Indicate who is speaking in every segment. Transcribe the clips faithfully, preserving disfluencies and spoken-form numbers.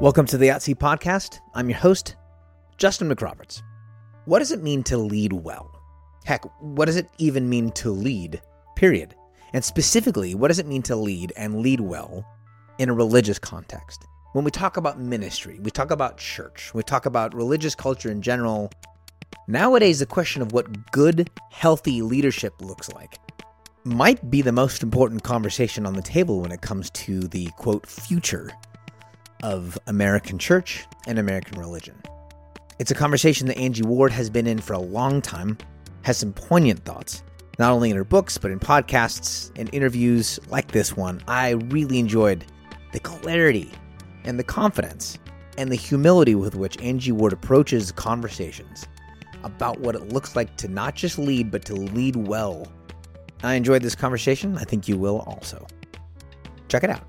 Speaker 1: Welcome to the O T C Podcast. I'm your host, Justin McRoberts. What does it mean to lead well? Heck, what does it even mean to lead, period? And specifically, what does it mean to lead and lead well in a religious context? When we talk about ministry, we talk about church, we talk about religious culture in general. Nowadays, the question of what good, healthy leadership looks like might be the most important conversation on the table when it comes to the, quote, future of American church and American religion. It's a conversation that Angie Ward has been in for a long time, has some poignant thoughts, not only in her books, but in podcasts and interviews like this one. I really enjoyed the clarity and the confidence and the humility with which Angie Ward approaches conversations about what it looks like to not just lead, but to lead well. I enjoyed this conversation. I think you will also. Check it out.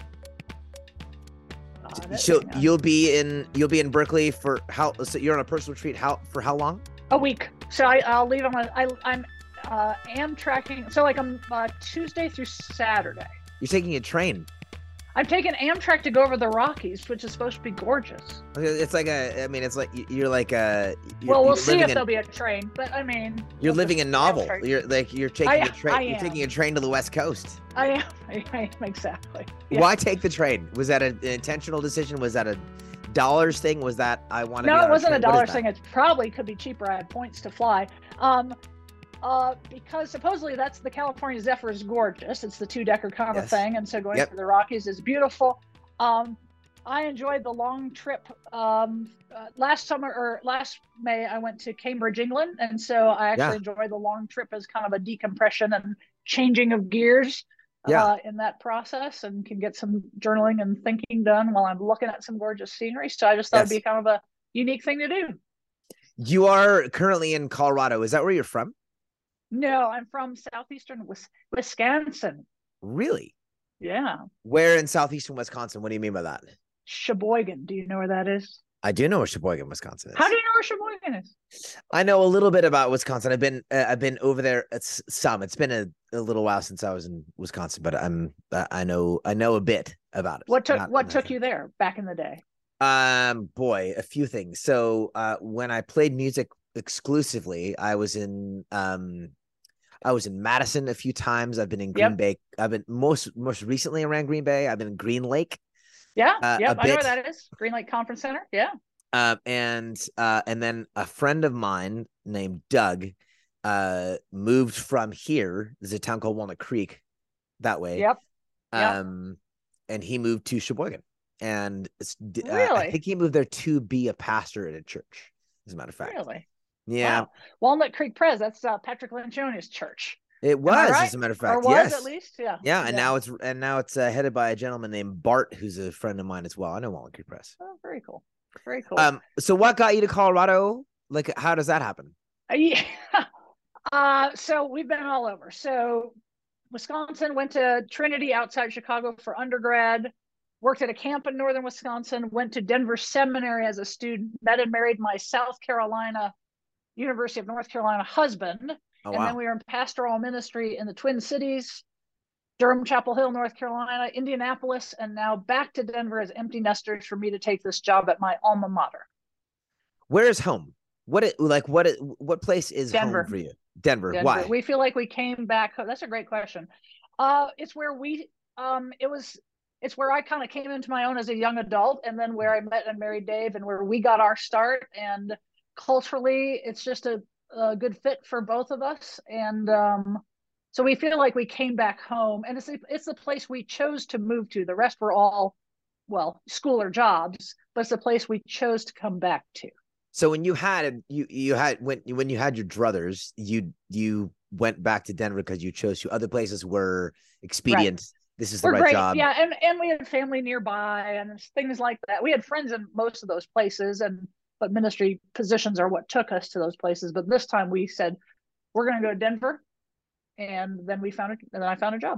Speaker 1: So you'll be in you'll be in Berkeley for how? So you're on a personal retreat. How for how long?
Speaker 2: A week. So I, I'll leave on. A, I, I'm uh, Amtrakking. So like I'm uh, Tuesday through Saturday.
Speaker 1: You're taking a train.
Speaker 2: I'm taking Amtrak to go over the Rockies, which is supposed to be gorgeous.
Speaker 1: It's like a. I mean, it's like you're like a. You're,
Speaker 2: well, we'll
Speaker 1: you're
Speaker 2: see if
Speaker 1: in,
Speaker 2: therell be a train, but I mean.
Speaker 1: You're living a novel. Amtrak. You're like you're taking
Speaker 2: I,
Speaker 1: a train. You're taking a train to the West Coast.
Speaker 2: I am. I, I am exactly. Yeah.
Speaker 1: Why take the train? Was that an intentional decision? Was that a dollars thing? Was that I want to?
Speaker 2: No,
Speaker 1: be on
Speaker 2: it wasn't
Speaker 1: a,
Speaker 2: a dollars thing. It probably could be cheaper. I had points to fly. Um, uh, because supposedly that's the California Zephyr is gorgeous. It's the two-decker kind of
Speaker 1: yes.
Speaker 2: a thing, and so going
Speaker 1: yep.
Speaker 2: to the Rockies is beautiful. Um, I enjoyed the long trip. Um, uh, last summer or last May, I went to Cambridge, England, and so I actually
Speaker 1: yeah.
Speaker 2: enjoyed the long trip as kind of a decompression and changing of gears.
Speaker 1: Yeah.
Speaker 2: Uh, in that process, and can get some journaling and thinking done while I'm looking at some gorgeous scenery. So I just thought yes. it'd be kind of a unique thing to do.
Speaker 1: You are currently in Colorado. Is that where you're from?
Speaker 2: No, I'm from southeastern Wisconsin.
Speaker 1: Really?
Speaker 2: Yeah.
Speaker 1: Where in southeastern Wisconsin? What do you mean by that?
Speaker 2: Sheboygan. Do you know where that is?
Speaker 1: I do know where Sheboygan, Wisconsin is.
Speaker 2: How do you know where Sheboygan is?
Speaker 1: I know a little bit about Wisconsin. I've been uh, I've been over there. It's some. It's been a, a little while since I was in Wisconsin, but I'm I know I know a bit about it.
Speaker 2: What took Not What took you there back in the day?
Speaker 1: Um, boy, a few things. So uh, when I played music exclusively, I was in um, I was in Madison a few times. I've been in Green yep. Bay. I've been most most recently around Green Bay. I've been in Green Lake.
Speaker 2: Yeah,
Speaker 1: uh,
Speaker 2: yeah, I know where that is. Green Lake Conference Center. Yeah.
Speaker 1: Um, and uh, and then a friend of mine named Doug uh, moved from here. There's a town called Walnut Creek that way.
Speaker 2: Yep.
Speaker 1: Um, yep. And he moved to Sheboygan. And it's, uh,
Speaker 2: really?
Speaker 1: I think he moved there to be a pastor at a church, as a matter of fact.
Speaker 2: Really?
Speaker 1: Yeah.
Speaker 2: Wow. Walnut Creek Pres, that's uh, Patrick Lencioni's church.
Speaker 1: It was,
Speaker 2: right?
Speaker 1: as a matter of fact,
Speaker 2: or was
Speaker 1: yes.
Speaker 2: at least, yeah.
Speaker 1: Yeah, and
Speaker 2: yeah.
Speaker 1: now it's and now it's uh, headed by a gentleman named Bart, who's a friend of mine as well. I know Walnut Creek Pres.
Speaker 2: Oh, very cool, very cool.
Speaker 1: Um, so what got you to Colorado? Like, how does that happen?
Speaker 2: Uh, yeah, uh, so we've been all over. So Wisconsin, went to Trinity outside Chicago for undergrad. Worked at a camp in northern Wisconsin. Went to Denver Seminary as a student. Met and married my South Carolina, University of North Carolina husband.
Speaker 1: Oh,
Speaker 2: and
Speaker 1: wow.
Speaker 2: then we were in pastoral ministry in the Twin Cities, Durham, Chapel Hill, North Carolina, Indianapolis, and now back to Denver as empty nesters for me to take this job at my alma mater.
Speaker 1: Where is home? What it like? What it, what place is
Speaker 2: Denver.
Speaker 1: home for you? Denver.
Speaker 2: Denver.
Speaker 1: Why?
Speaker 2: We feel like we came back. That's a great question. Uh, it's where we. Um, it was. It's where I kind of came into my own as a young adult, and then where I met and married Dave, and where we got our start. And culturally, it's just a. a good fit for both of us, and um so we feel like we came back home, and it's it's the place we chose to move to. The rest were all, well, school or jobs, but it's the place we chose to come back to.
Speaker 1: So when you had you you had when when you had your druthers, you you went back to Denver because you chose to. Other places were expedient. Right. This is the
Speaker 2: we're
Speaker 1: right
Speaker 2: great.
Speaker 1: job.
Speaker 2: Yeah, and and we had family nearby and things like that. We had friends in most of those places, and but ministry positions are what took us to those places. But this time we said, we're going to go to Denver. And then we found it. And then I found a job.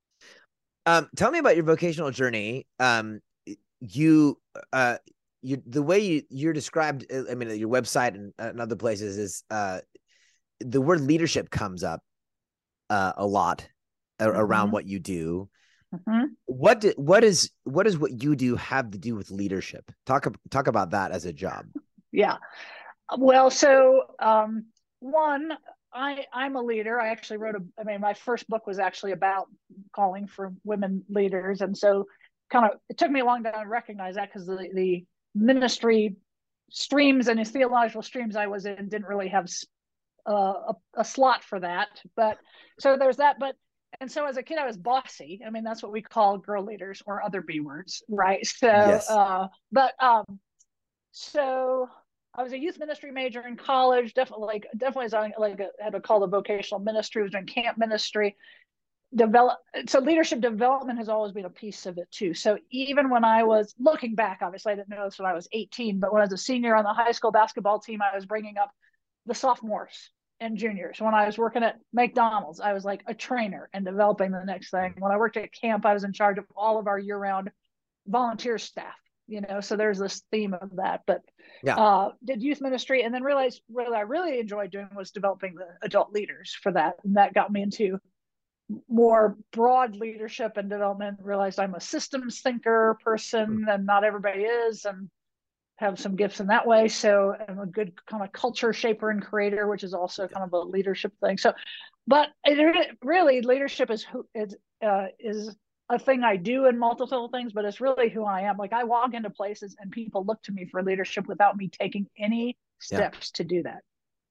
Speaker 1: Um, tell me about your vocational journey. Um, you, uh, you, the way you, you're described, I mean, your website and, and other places is, uh, the word leadership comes up, uh, a lot mm-hmm. around what you do.
Speaker 2: Mhm.
Speaker 1: What do, what is what does what you do have to do with leadership? Talk talk about that as a job.
Speaker 2: Yeah. Well, so um, one, I I'm a leader. I actually wrote a. I mean, my first book was actually about calling for women leaders, and so kind of it took me a long time to recognize that because the the ministry streams and the theological streams I was in didn't really have uh, a, a slot for that. But so there's that. But and so as a kid, I was bossy. I mean, that's what we call girl leaders or other B words, right? So,
Speaker 1: Yes.
Speaker 2: uh, but um, so I was a youth ministry major in college. Definitely, like definitely, as I like had to call the vocational ministry. Was in camp ministry. Develop so leadership development has always been a piece of it too. So even when I was looking back, obviously I didn't know this when I was eighteen, but when I was a senior on the high school basketball team, I was bringing up the sophomores and juniors. When I was working at McDonald's, I was like a trainer and developing the next thing. When I worked at camp, I was in charge of all of our year-round volunteer staff. You know, so there's this theme of that. But
Speaker 1: Yeah.
Speaker 2: uh, did youth ministry, and then realized what I really enjoyed doing was developing the adult leaders for that, and that got me into more broad leadership and development. Realized I'm a systems thinker person, and not everybody is, and have some gifts in that way. So I'm a good kind of culture shaper and creator, which is also kind of a leadership thing. So, but it, really, leadership is who is uh, is a thing I do in multiple things, but it's really who I am. Like I walk into places and people look to me for leadership without me taking any
Speaker 1: Yeah.
Speaker 2: steps to do that.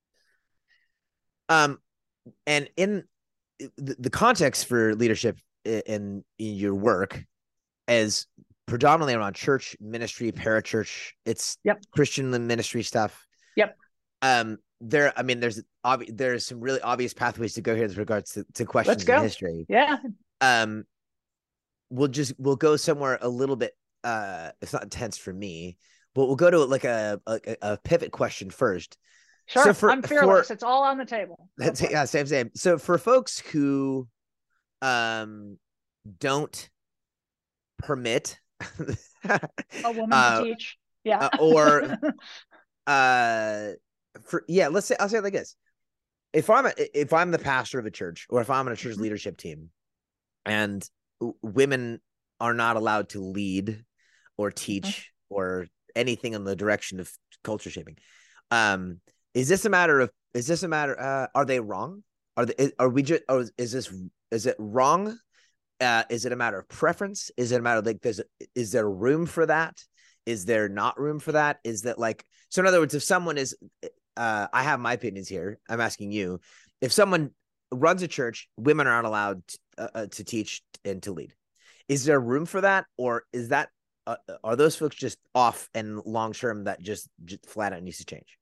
Speaker 1: Um, and in the, the context for leadership in, in your work is predominantly around church ministry, parachurch. It's
Speaker 2: Yep.
Speaker 1: Christian ministry stuff.
Speaker 2: Yep.
Speaker 1: Um, there, I mean, there's obvi- there's some really obvious pathways to go here with regards to, to questions
Speaker 2: Let's go.
Speaker 1: in history.
Speaker 2: Yeah.
Speaker 1: Um, we'll just we'll go somewhere a little bit. Uh, it's not intense for me, but we'll go to like a a, a pivot question first.
Speaker 2: Sure.
Speaker 1: So for,
Speaker 2: I'm fearless.
Speaker 1: for,
Speaker 2: it's all on the table.
Speaker 1: That's yeah, same same. So for folks who um don't permit
Speaker 2: a woman
Speaker 1: uh,
Speaker 2: to teach, yeah,
Speaker 1: uh, or uh, for yeah, let's say I'll say it like this: if I'm a, if I'm the pastor of a church, or if I'm on a church leadership team, and w- women are not allowed to lead or teach or anything in the direction of culture shaping, um, is this a matter of is this a matter? Uh, are they wrong? Are they? Are we just? Or is this? Is it wrong? Uh, is it a matter of preference? Is it a matter of like, there's, is there room for that? Is there not room for that? Is that like, so in other words, if someone is, uh, I have my opinions here. I'm asking you, if someone runs a church, women are not allowed to, uh, to teach and to lead. Is there room for that? Or is that, uh, are those folks just off and long-term that just, just flat out needs to change?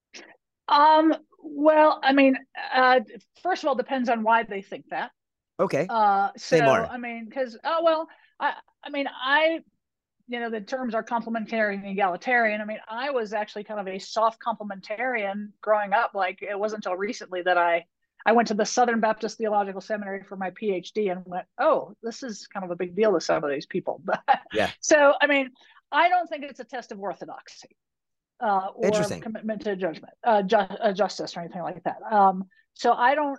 Speaker 2: Um, well, I mean, uh, first of all, depends on why they think that.
Speaker 1: Okay.
Speaker 2: Uh, so,
Speaker 1: Say more.
Speaker 2: I mean, because, oh, well, I, I mean, I, you know, the terms are complementary and egalitarian. I mean, I was actually kind of a soft complementarian growing up. Like, it wasn't until recently that I, I went to the Southern Baptist Theological Seminary for my PhD and went, oh, this is kind of a big deal to some of these people.
Speaker 1: Yeah.
Speaker 2: So, I mean, I don't think it's a test of orthodoxy. Uh, or commitment to judgment, uh, ju- uh, justice, or anything like that. Um, so I don't.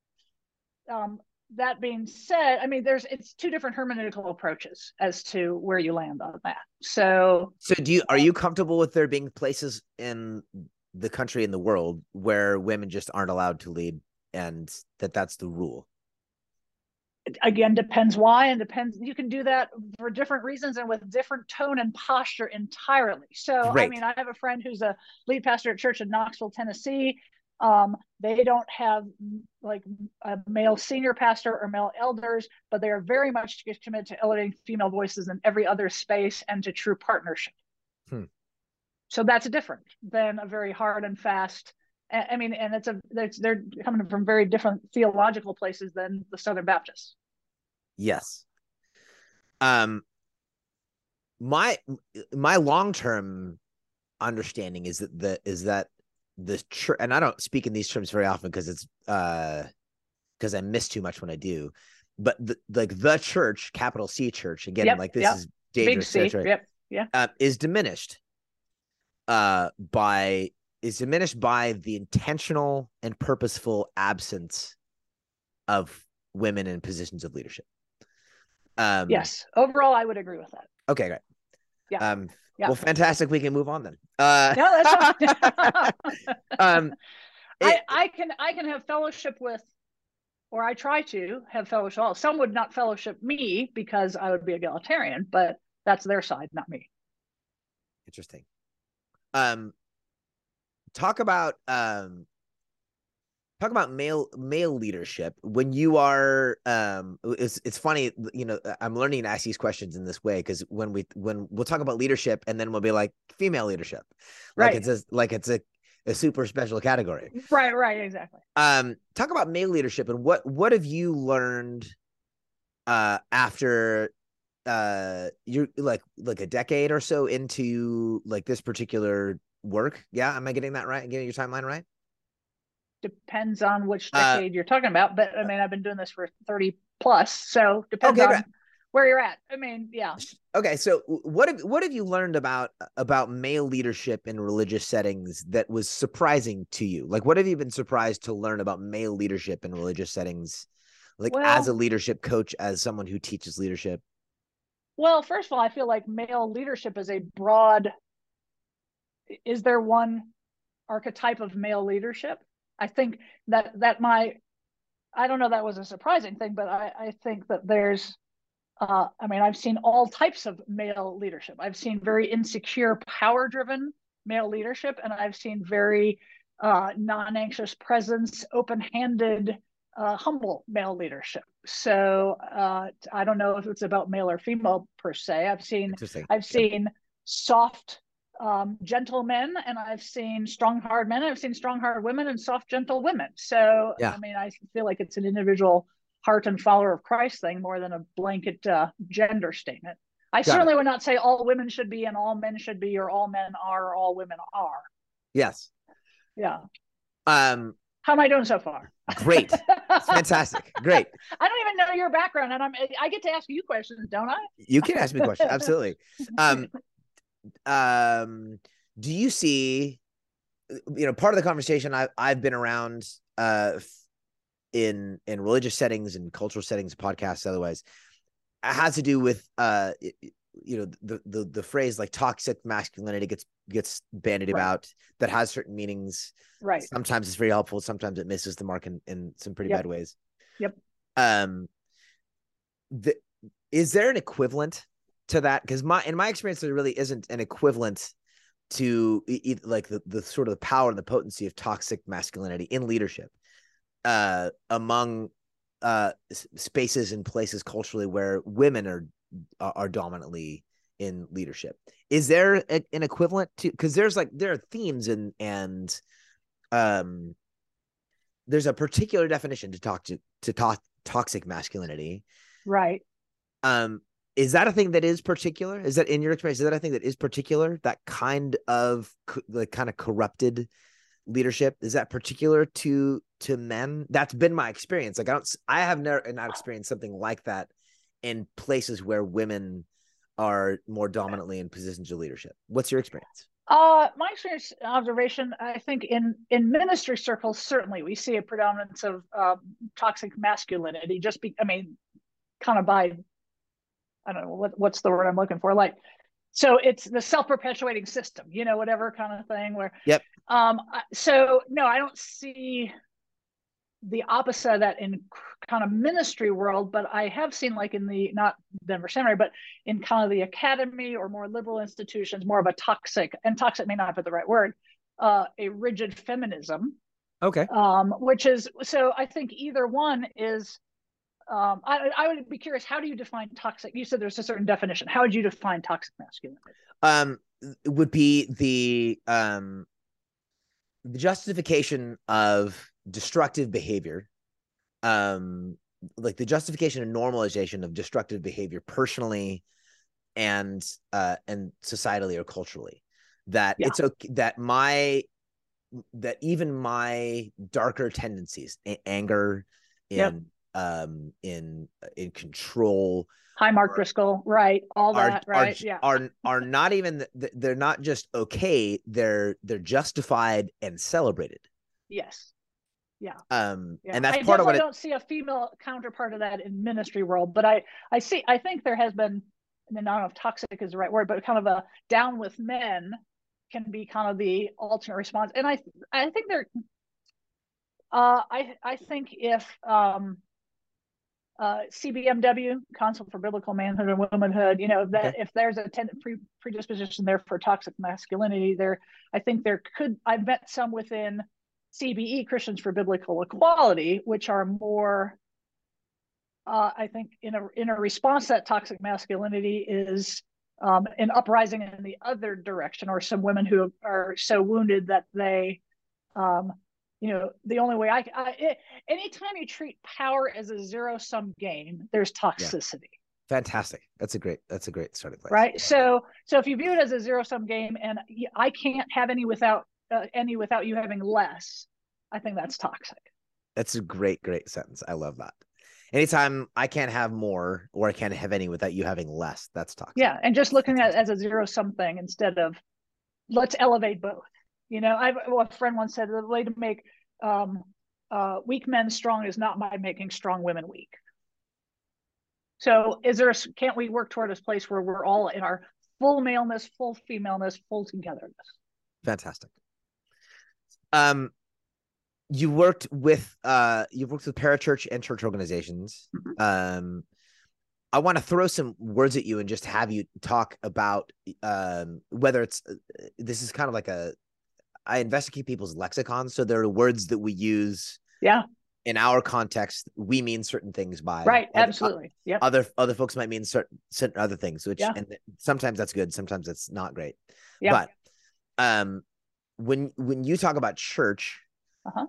Speaker 2: Um, that being said, I mean, there's it's two different hermeneutical approaches as to where you land on that. So,
Speaker 1: so do you are you comfortable with there being places in the country and the world where women just aren't allowed to lead, and that that's the rule?
Speaker 2: Again, depends why, and depends. You can do that for different reasons and with different tone and posture entirely. So, Great. I mean, I have a friend who's a lead pastor at church in Knoxville, Tennessee. Um, they don't have like a male senior pastor or male elders, but they are very much committed to elevating female voices in every other space and to true partnership. Hmm. So that's different than a very hard and fast. I mean, and it's a it's, they're coming from very different theological places than the Southern Baptists.
Speaker 1: Yes. Um, my my long term understanding is that the is that the church, and I don't speak in these terms very often because it's uh because I miss too much when I do, but the, like the church, capital C church, again, yep, like this yep. is dangerous territory.
Speaker 2: Yep, yeah,
Speaker 1: uh, is diminished. Uh, by is diminished by the intentional and purposeful absence of women in positions of leadership. Um,
Speaker 2: yes. Overall, I would agree with that.
Speaker 1: Okay, great.
Speaker 2: Yeah.
Speaker 1: Um,
Speaker 2: yeah.
Speaker 1: Well, fantastic. We can move on then. Uh,
Speaker 2: no, that's fine.
Speaker 1: um,
Speaker 2: I,
Speaker 1: it,
Speaker 2: I can I can have fellowship with, or I try to have fellowship. Some would not fellowship me because I would be egalitarian, but that's their side, not me.
Speaker 1: Interesting. Um, talk about um, talk about male male leadership when you are. Um, it's it's funny, you know. I'm learning to ask these questions in this way because when we when we'll talk about leadership and then we'll be like female leadership, like
Speaker 2: Right.
Speaker 1: it's a, like it's a a super special category.
Speaker 2: Right. Right. Exactly.
Speaker 1: Um, talk about male leadership and what what have you learned uh after uh you're like like a decade or so into like this particular work. Yeah, am I getting that right? Getting your timeline right?
Speaker 2: Depends on which
Speaker 1: Uh
Speaker 2: decade you're talking about, but I mean, I've been doing this for thirty plus, so depends
Speaker 1: okay, great.
Speaker 2: on where you're at. I mean, yeah.
Speaker 1: Okay, so what have what have you learned about about male leadership in religious settings that was surprising to you? Like, what have you been surprised to learn about male leadership in religious settings, like as a
Speaker 2: Well,
Speaker 1: leadership coach, as someone who teaches leadership?
Speaker 2: well, first of all, I feel like male leadership is a broad. Is there one archetype of male leadership? I think that that my I don't know that was a surprising thing, but I, I think that there's uh, I mean, I've seen all types of male leadership. I've seen very insecure, power driven male leadership, and I've seen very uh, non anxious presence, open handed, uh, humble male leadership. So uh, I don't know if it's about male or female per se. I've seen
Speaker 1: Interesting.
Speaker 2: I've seen soft, um, gentle men, and I've seen strong, hard men. I've seen strong, hard women, and soft, gentle women. So
Speaker 1: Yeah,
Speaker 2: I mean, I feel like it's an individual heart and follower of Christ thing more than a blanket uh, gender statement. I
Speaker 1: got it.
Speaker 2: certainly would not say all women should be and all men should be or all men are or all women are.
Speaker 1: Yes.
Speaker 2: Yeah.
Speaker 1: Um,
Speaker 2: How am I doing so far?
Speaker 1: Great. Fantastic. Great.
Speaker 2: I don't even know your background, and I'm I get to ask you questions, don't I?
Speaker 1: You can ask me questions. Absolutely. Um, um, do you see, you know, part of the conversation I, I've been around uh, in in religious settings and cultural settings, podcasts, otherwise, has to do with uh, you know, the the the phrase like toxic masculinity gets gets bandied
Speaker 2: Right.
Speaker 1: about that has certain meanings.
Speaker 2: Right.
Speaker 1: Sometimes it's very helpful. Sometimes it misses the mark in, in some pretty
Speaker 2: Yep.
Speaker 1: bad ways.
Speaker 2: Yep.
Speaker 1: Um, the, is there an equivalent to that? Because my in my experience, there really isn't an equivalent to e- like the, the sort of the power and the potency of toxic masculinity in leadership uh, among uh, spaces and places culturally where women are are dominantly in leadership. Is there a, an equivalent to, because there's like there are themes and and um there's a particular definition to talk to to talk toxic masculinity.
Speaker 2: Right.
Speaker 1: Um, is that a thing that is particular? Is that in your experience? Is that a thing that is particular? That kind of like kind of corrupted leadership, is that particular to to men? That's been my experience. Like I don't, I have never not experienced something like that in places where women are more dominantly in positions of leadership. What's your experience?
Speaker 2: Uh, my experience observation, I think in in ministry circles, certainly we see a predominance of uh, toxic masculinity. Just be, I mean, kind of by, I don't know what what's the word I'm looking for. Like, so it's the self perpetuating system, you know, whatever kind of thing. Where,
Speaker 1: Yep.
Speaker 2: um, so no, I don't see the opposite of that in kind of ministry world, but I have seen like in the not Denver Seminary, but in kind of the academy or more liberal institutions, more of a toxic, and toxic may not be the right word, uh, a rigid feminism.
Speaker 1: Okay.
Speaker 2: Um, which is so I think either one is um, I, I would be curious, how do you define toxic? You said there's a certain definition. How would you define toxic masculinity?
Speaker 1: Um, it would be the um the justification of destructive behavior, um, like the justification and normalization of destructive behavior personally and uh and societally or culturally. That
Speaker 2: Yeah.
Speaker 1: it's okay that my that even my darker tendencies, anger,
Speaker 2: Yep.
Speaker 1: in um in in control,
Speaker 2: Hi, Mark Driscoll. Right. All
Speaker 1: are
Speaker 2: that.
Speaker 1: are
Speaker 2: Right. Yeah.
Speaker 1: are are not even, they're not just okay, they're they're justified and celebrated.
Speaker 2: Yes. Yeah.
Speaker 1: Um,
Speaker 2: Yeah.
Speaker 1: and that's
Speaker 2: I
Speaker 1: part of what
Speaker 2: definitely
Speaker 1: it,
Speaker 2: don't see a female counterpart of that in ministry world, but I, I see, I think there has been, and I don't know if toxic is the right word, but kind of a down with men can be kind of the alternate response. And I, I think there, uh, I, I think if, um, uh, C B M W, Council for Biblical Manhood and Womanhood, you know, that
Speaker 1: okay.
Speaker 2: if there's a ten, pre, predisposition there for toxic masculinity, there, I think there could, I've met some within C B E, Christians for Biblical Equality, which are more, uh, I think, in a in a response to that toxic masculinity is um, an uprising in the other direction, or some women who are so wounded that they, um, you know, the only way I, I it, anytime you treat power as a zero sum game, there's
Speaker 1: Yeah.
Speaker 2: toxicity.
Speaker 1: Fantastic. That's a great, that's a great starting place.
Speaker 2: Right. So, so if you view it as a zero sum game and I can't have any without uh, any without you having less, I think that's toxic.
Speaker 1: That's a great, great sentence. I love that. Anytime I can't have more or I can't have any without you having less, that's toxic.
Speaker 2: Yeah. And just looking at it as a zero sum thing instead of let's elevate both. You know, I well, a friend once said the way to make um, uh, weak men strong is not by making strong women weak. So is there a, can't we work toward this place where we're all in our full maleness, full femaleness, full togetherness?
Speaker 1: Fantastic. Um, you worked with uh, you've worked with parachurch and church organizations. Mm-hmm. Um, I want to throw some words at you and just have you talk about um, whether it's uh, this is kind of like a I investigate people's lexicon, so there are words that we use.
Speaker 2: Yeah.
Speaker 1: In our context, we mean certain things by
Speaker 2: right.
Speaker 1: Other,
Speaker 2: absolutely.
Speaker 1: Yeah. Other other folks might mean certain certain other things, which
Speaker 2: yeah.
Speaker 1: and sometimes that's good, sometimes that's not great.
Speaker 2: Yeah.
Speaker 1: But um, when when you talk about church,
Speaker 2: uh-huh.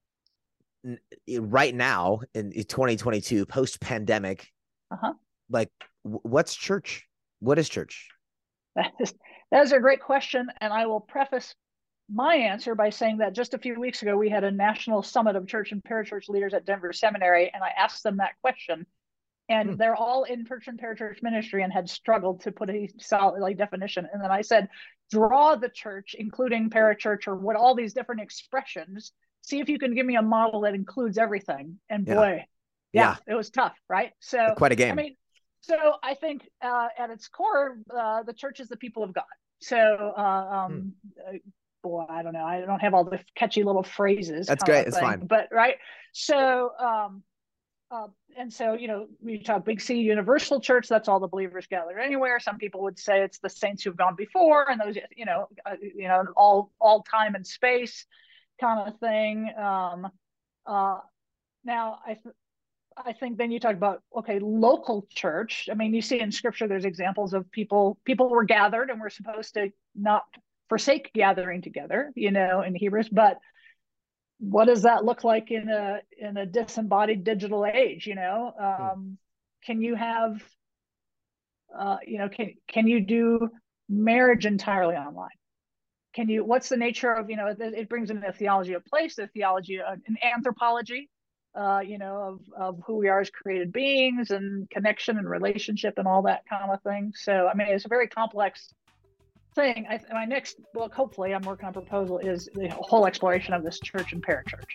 Speaker 1: n- right now in twenty twenty-two, post pandemic,
Speaker 2: uh-huh.
Speaker 1: like w- what's church? What is church?
Speaker 2: That is that is a great question, and I will preface my answer by saying that just a few weeks ago, we had a national summit of church and parachurch leaders at Denver Seminary, and I asked them that question. And hmm. they're all in church and parachurch ministry and had struggled to put a solid like definition. And then I said, draw the church, including parachurch or what all these different expressions. See if you can give me a model that includes everything. And boy, yeah, yeah it was tough, right? So
Speaker 1: quite a game.
Speaker 2: I mean, so I think uh, at its core, uh, the church is the people of God. So uh, um, hmm. boy, I don't know. I don't have all the catchy little phrases.
Speaker 1: That's great. It's fine.
Speaker 2: But right. So, um, uh, and so, you know, we talk Big C Universal Church. That's all the believers gathered anywhere. Some people would say it's the saints who've gone before, and those, you know, uh, you know, all all time and space kind of thing. Um, uh, now, I th- I think then you talk about okay, local church. I mean, you see in Scripture, there's examples of people people were gathered and we're supposed to not forsake gathering together, you know, in Hebrews, but what does that look like in a in a disembodied digital age? You know, um, hmm. can you have, uh, you know, can can you do marriage entirely online? Can you? What's the nature of, you know? It, it brings in the theology of place, the theology of an anthropology, uh, you know, of of who we are as created beings and connection and relationship and all that kind of thing. So, I mean, it's a very complex thing. I, my next book, hopefully, I'm working on a proposal, is the whole exploration of this church and parachurch.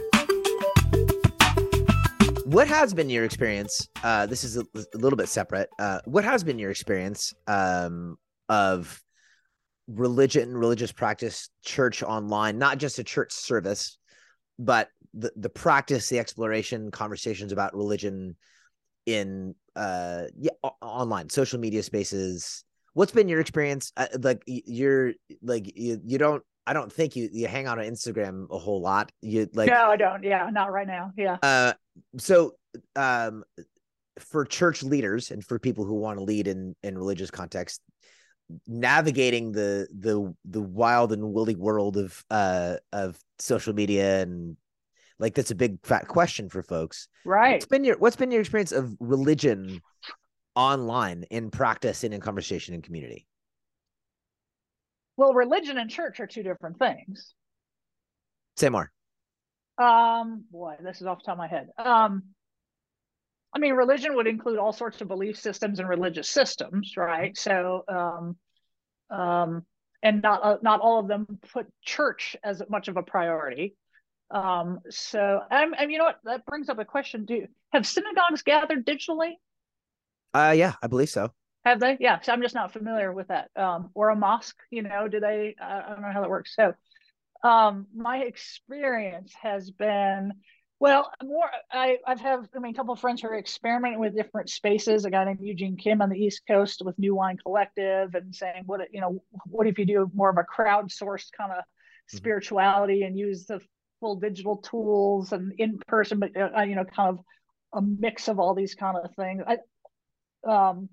Speaker 1: What has been your experience? Uh, this is a, a little bit separate. Uh, what has been your experience um, of religion, religious practice, church online? Not just a church service, but the the practice, the exploration, conversations about religion in uh, yeah, online, social media spaces. What's been your experience? Uh, like you're like you, you don't. I don't think you you hang out on Instagram a whole lot. You like
Speaker 2: no, I don't. Yeah, not right now. Yeah.
Speaker 1: Uh, so um, for church leaders and for people who want to lead in in religious context, navigating the the the wild and woolly world of uh of social media and like that's a big fat question for folks.
Speaker 2: Right.
Speaker 1: What's been your What's been your experience of religion online in practice and in conversation and community?
Speaker 2: Well, religion and church are two different things.
Speaker 1: Say more.
Speaker 2: Um, boy, this is off the top of my head. Um, I mean, religion would include all sorts of belief systems and religious systems, right? So, um, um, and not uh, not all of them put church as much of a priority. Um, so, I'm, and you know what? That brings up a question. Do have synagogues gathered digitally?
Speaker 1: Uh, yeah, I believe so.
Speaker 2: Have they? Yeah. So I'm just not familiar with that. Um, or a mosque, you know, do they? I, I don't know how that works. So, um, my experience has been, well, more, I, I've have, I mean, a couple of friends who are experimenting with different spaces. A guy named Eugene Kim on the East Coast with New Wine Collective and saying, what, you know, what if you do more of a crowdsourced kind of
Speaker 1: Mhm.
Speaker 2: spirituality and use the full digital tools and in person, but, uh, you know, kind of a mix of all these kind of things. I, um,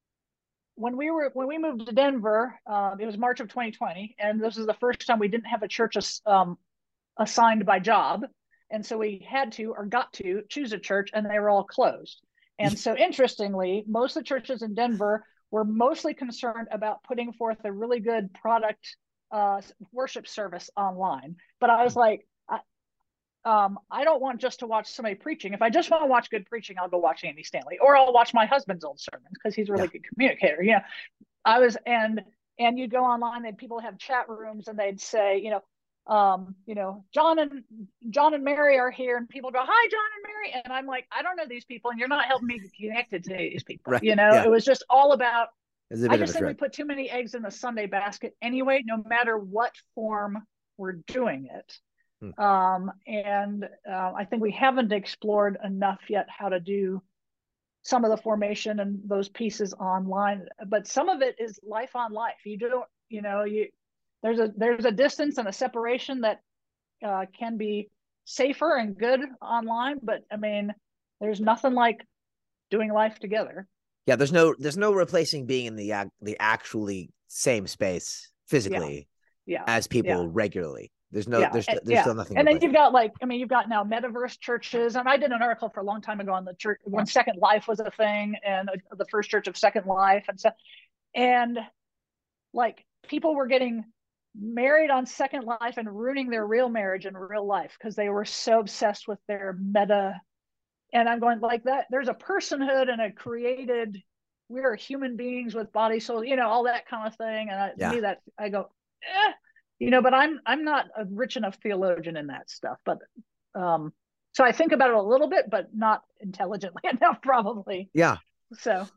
Speaker 2: when we were when we moved to Denver, um, it was March of twenty twenty, and this is the first time we didn't have a church um, assigned by job, and so we had to or got to choose a church, and they were all closed. And so, interestingly, most of the churches in Denver were mostly concerned about putting forth a really good product uh, worship service online. But I was like, I, um, I don't want just to watch somebody preaching. If I just want to watch good preaching, I'll go watch Andy Stanley, or I'll watch my husband's old sermons because he's a really
Speaker 1: Yeah.
Speaker 2: good communicator. You know, I was and and you'd go online and people have chat rooms and they'd say, you know, um, you know, John and John and Mary are here, and people go, "Hi, John and Mary," and I'm like, I don't know these people, and you're not helping me get connected to these people.
Speaker 1: Right.
Speaker 2: You know,
Speaker 1: Yeah.
Speaker 2: it was just all about.
Speaker 1: It's a
Speaker 2: I
Speaker 1: bit of
Speaker 2: just
Speaker 1: a
Speaker 2: think we
Speaker 1: trip.
Speaker 2: put too many eggs in the Sunday basket anyway, no matter what form we're doing it.
Speaker 1: Hmm.
Speaker 2: Um, and uh, I think we haven't explored enough yet how to do some of the formation and those pieces online, but some of it is life on life. You don't, you know, you there's a there's a distance and a separation that uh, can be safer and good online, but I mean, there's nothing like doing life together.
Speaker 1: Yeah, there's no there's no replacing being in the the actually same space
Speaker 2: Yeah,
Speaker 1: physically
Speaker 2: yeah,
Speaker 1: as
Speaker 2: yeah.
Speaker 1: people regularly. There's no
Speaker 2: Yeah,
Speaker 1: there's there's
Speaker 2: yeah.
Speaker 1: still nothing
Speaker 2: And then you've
Speaker 1: replacing.
Speaker 2: got like, I mean, you've got now metaverse churches. And I did an article for a long time ago on the church when Second Life was a thing and uh, the first church of Second Life and stuff. And like people were getting married on Second Life and ruining their real marriage in real life because they were so obsessed with their meta. And I'm going like that. There's a personhood and a created, we're human beings with body, soul, you know, all that kind of thing. And I, to
Speaker 1: Yeah.
Speaker 2: me, that I go, eh, you know, but I'm I'm not a rich enough theologian in that stuff. But um, so I think about it a little bit, but not intelligently enough, probably.
Speaker 1: Yeah.
Speaker 2: So,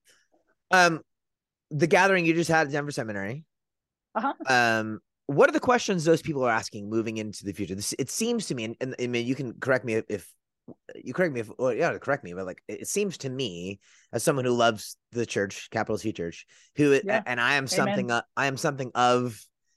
Speaker 1: Um, the gathering you just had at Denver Seminary.
Speaker 2: uh-huh.
Speaker 1: Um, what are the questions those people are asking moving into the future? This it seems to me, and, and I mean, you can correct me if, if you correct me if well, yeah, correct me, but like it seems to me as someone who loves the church, capital C church, who
Speaker 2: Yeah.
Speaker 1: and I am
Speaker 2: Amen.
Speaker 1: something uh, I am something of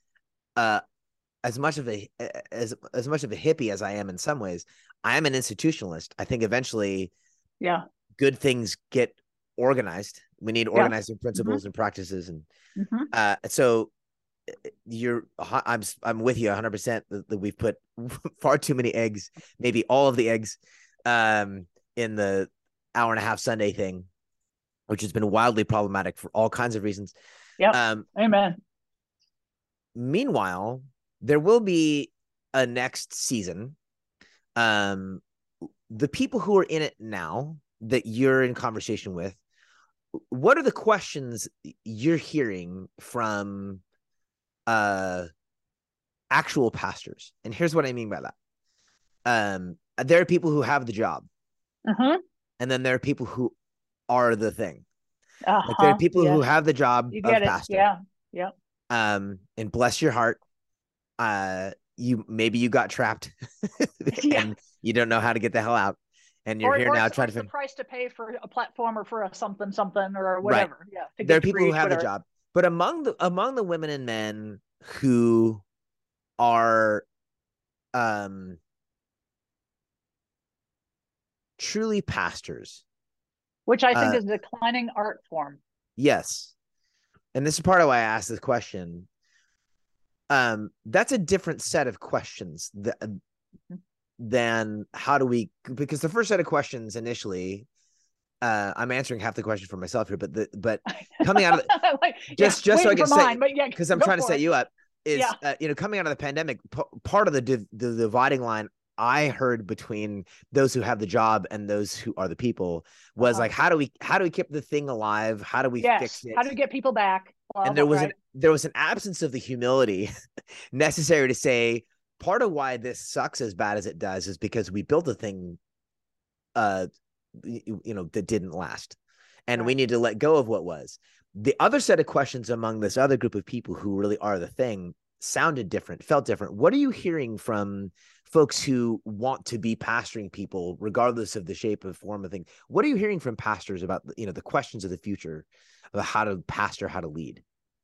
Speaker 1: uh as much of a as as much of a hippie as I am in some ways. I am an institutionalist. I think eventually
Speaker 2: Yeah.
Speaker 1: good things get organized. We need
Speaker 2: Yeah.
Speaker 1: organizing
Speaker 2: Mm-hmm.
Speaker 1: principles and practices, and
Speaker 2: Mm-hmm.
Speaker 1: uh so you're I'm I'm with you one hundred percent that, that we've put far too many eggs, maybe all of the eggs, um, in the hour and a half Sunday thing, which has been wildly problematic for all kinds of reasons.
Speaker 2: Yep.
Speaker 1: Um,
Speaker 2: Amen.
Speaker 1: meanwhile, there will be a next season. Um, the people who are in it now that you're in conversation with, what are the questions you're hearing from uh actual pastors? And here's what I mean by that. Um, there are people who have the job,
Speaker 2: Uh-huh.
Speaker 1: and then there are people who are the thing. Like there are
Speaker 2: Uh-huh.
Speaker 1: people who
Speaker 2: Yes.
Speaker 1: have the job
Speaker 2: You
Speaker 1: of
Speaker 2: get it.
Speaker 1: pastor.
Speaker 2: Yeah. Yeah.
Speaker 1: Um, and bless your heart, uh, you maybe you got trapped,
Speaker 2: Yeah.
Speaker 1: and you don't know how to get the hell out, and you're
Speaker 2: Or,
Speaker 1: here
Speaker 2: or,
Speaker 1: now
Speaker 2: it's, or
Speaker 1: trying to
Speaker 2: it's the
Speaker 1: figure.
Speaker 2: price to pay for a platform or for a something, something or
Speaker 1: Right.
Speaker 2: whatever. Yeah. To
Speaker 1: There are
Speaker 2: get to
Speaker 1: people who
Speaker 2: preach,
Speaker 1: have the
Speaker 2: whatever.
Speaker 1: job, but among the among the women and men who are um truly pastors.
Speaker 2: Which I think
Speaker 1: Uh,
Speaker 2: is a declining art form.
Speaker 1: yes. And this is part of why I asked this question. Um, that's a different set of questions that, than how do we, because the first set of questions initially, uh, I'm answering half the question for myself here, but the, but coming out of the,
Speaker 2: like,
Speaker 1: just,
Speaker 2: yeah,
Speaker 1: just so I
Speaker 2: waiting
Speaker 1: can
Speaker 2: for
Speaker 1: say,
Speaker 2: mine, but yeah,
Speaker 1: because I'm
Speaker 2: go
Speaker 1: trying to
Speaker 2: for
Speaker 1: set
Speaker 2: it.
Speaker 1: you up is,
Speaker 2: Yeah.
Speaker 1: uh, you know, coming out of the pandemic, p- part of the, div- the dividing line I heard between those who have the job and those who are the people was
Speaker 2: Uh-huh.
Speaker 1: like, how do we, how do we keep the thing alive? How do we fix
Speaker 2: Yes.
Speaker 1: it?
Speaker 2: How do we get people back? Blah,
Speaker 1: And there
Speaker 2: blah,
Speaker 1: was an,
Speaker 2: right.
Speaker 1: there was an absence of the humility necessary to say, part of why this sucks as bad as it does is because we built a thing, uh, you, you know, that didn't last, and right. we need to let go of what was. The other set of questions among this other group of people who really are the thing sounded different, felt different. What are you hearing from folks who want to be pastoring people, regardless of the shape or form of thing? What are you hearing from pastors about, you know, the questions of the future, about how to pastor, how to lead?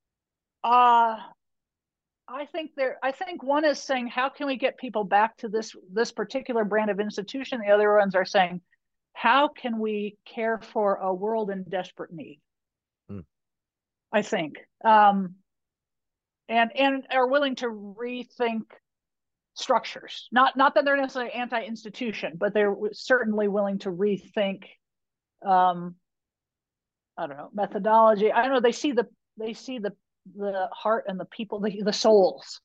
Speaker 2: Uh, I think there, I think one is saying, how can we get people back to this, this particular brand of institution? The other ones are saying, how can we care for a world in desperate need? Mm. I think, um, and, and are willing to rethink structures. Not, not that they're necessarily anti-institution, but they're certainly willing to rethink, um, I don't know, methodology. I don't know. They see the, they see the, the heart and the people, the, the souls.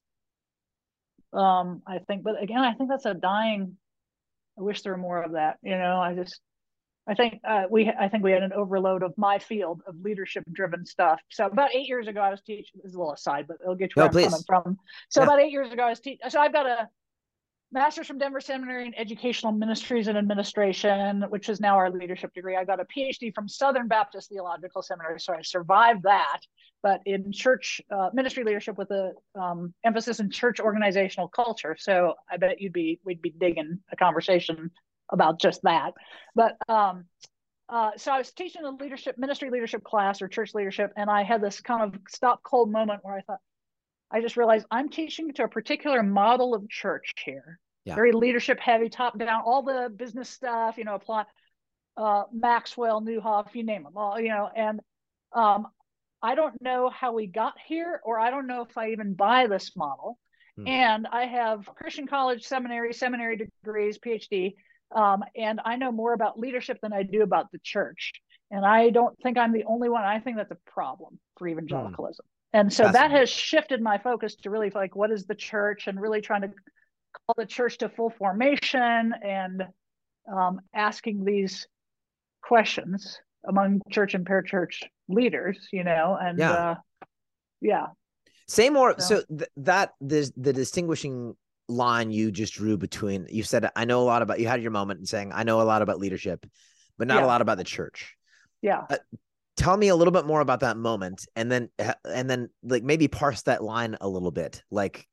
Speaker 2: Um, I think, but again, I think that's a dying, I wish there were more of that. You know, I just, I think uh, we, I think we had an overload of my field of leadership driven stuff. So about eight years ago, I was teaching, this is a little aside, but it'll get you where no, I'm please. coming from. So yeah. about eight years ago, I was teaching, so I've got a master's from Denver Seminary in Educational Ministries and Administration, which is now our leadership degree. I got a PhD from Southern Baptist Theological Seminary, so I survived that, but in church uh, ministry leadership with a um, emphasis in church organizational culture. So I bet you'd be, we'd be digging a conversation about just that. But um, uh, so I was teaching a leadership, ministry leadership class or church leadership, and I had this kind of stop cold moment where I thought, I just realized I'm teaching to a particular model of church here. Yeah. Very leadership heavy, top down, all the business stuff, you know, apply uh, Maxwell, Newhoff, you name them all, you know, and um, I don't know how we got here, or I don't know if I even buy this model. Hmm. And I have Christian college, seminary, seminary degrees, PhD, um, and I know more about leadership than I do about the church. And I don't think I'm the only one. I think that's a problem for evangelicalism. Hmm. And so that has shifted my focus to really like, what is the church, and really trying to call the church to full formation and um, asking these questions among church and parachurch leaders, you know, and yeah. Uh, yeah.
Speaker 1: Say more. So, so th- that the, the distinguishing line you just drew between, you said, I know a lot about, you had your moment in saying, I know a lot about leadership, but not yeah. a lot about the church.
Speaker 2: Yeah.
Speaker 1: Uh, Tell me a little bit more about that moment, and then and then like maybe parse that line a little bit. Like,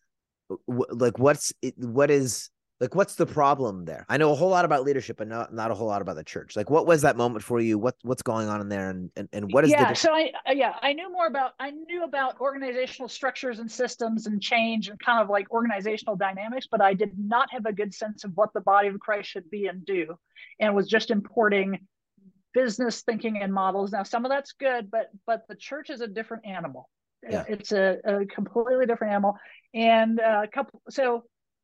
Speaker 1: w- like what's what is like what's the problem there? I know a whole lot about leadership, but not not a whole lot about the church. Like, what was that moment for you? What what's going on in there, and and, and what is
Speaker 2: yeah?
Speaker 1: The...
Speaker 2: So I yeah I knew more about I knew about organizational structures and systems and change and kind of like organizational dynamics, but I did not have a good sense of what the body of Christ should be and do, and was just importing business thinking and models. Now, some of that's good, but but the church is a different animal. Yeah. It's a, a completely different animal. And a couple, so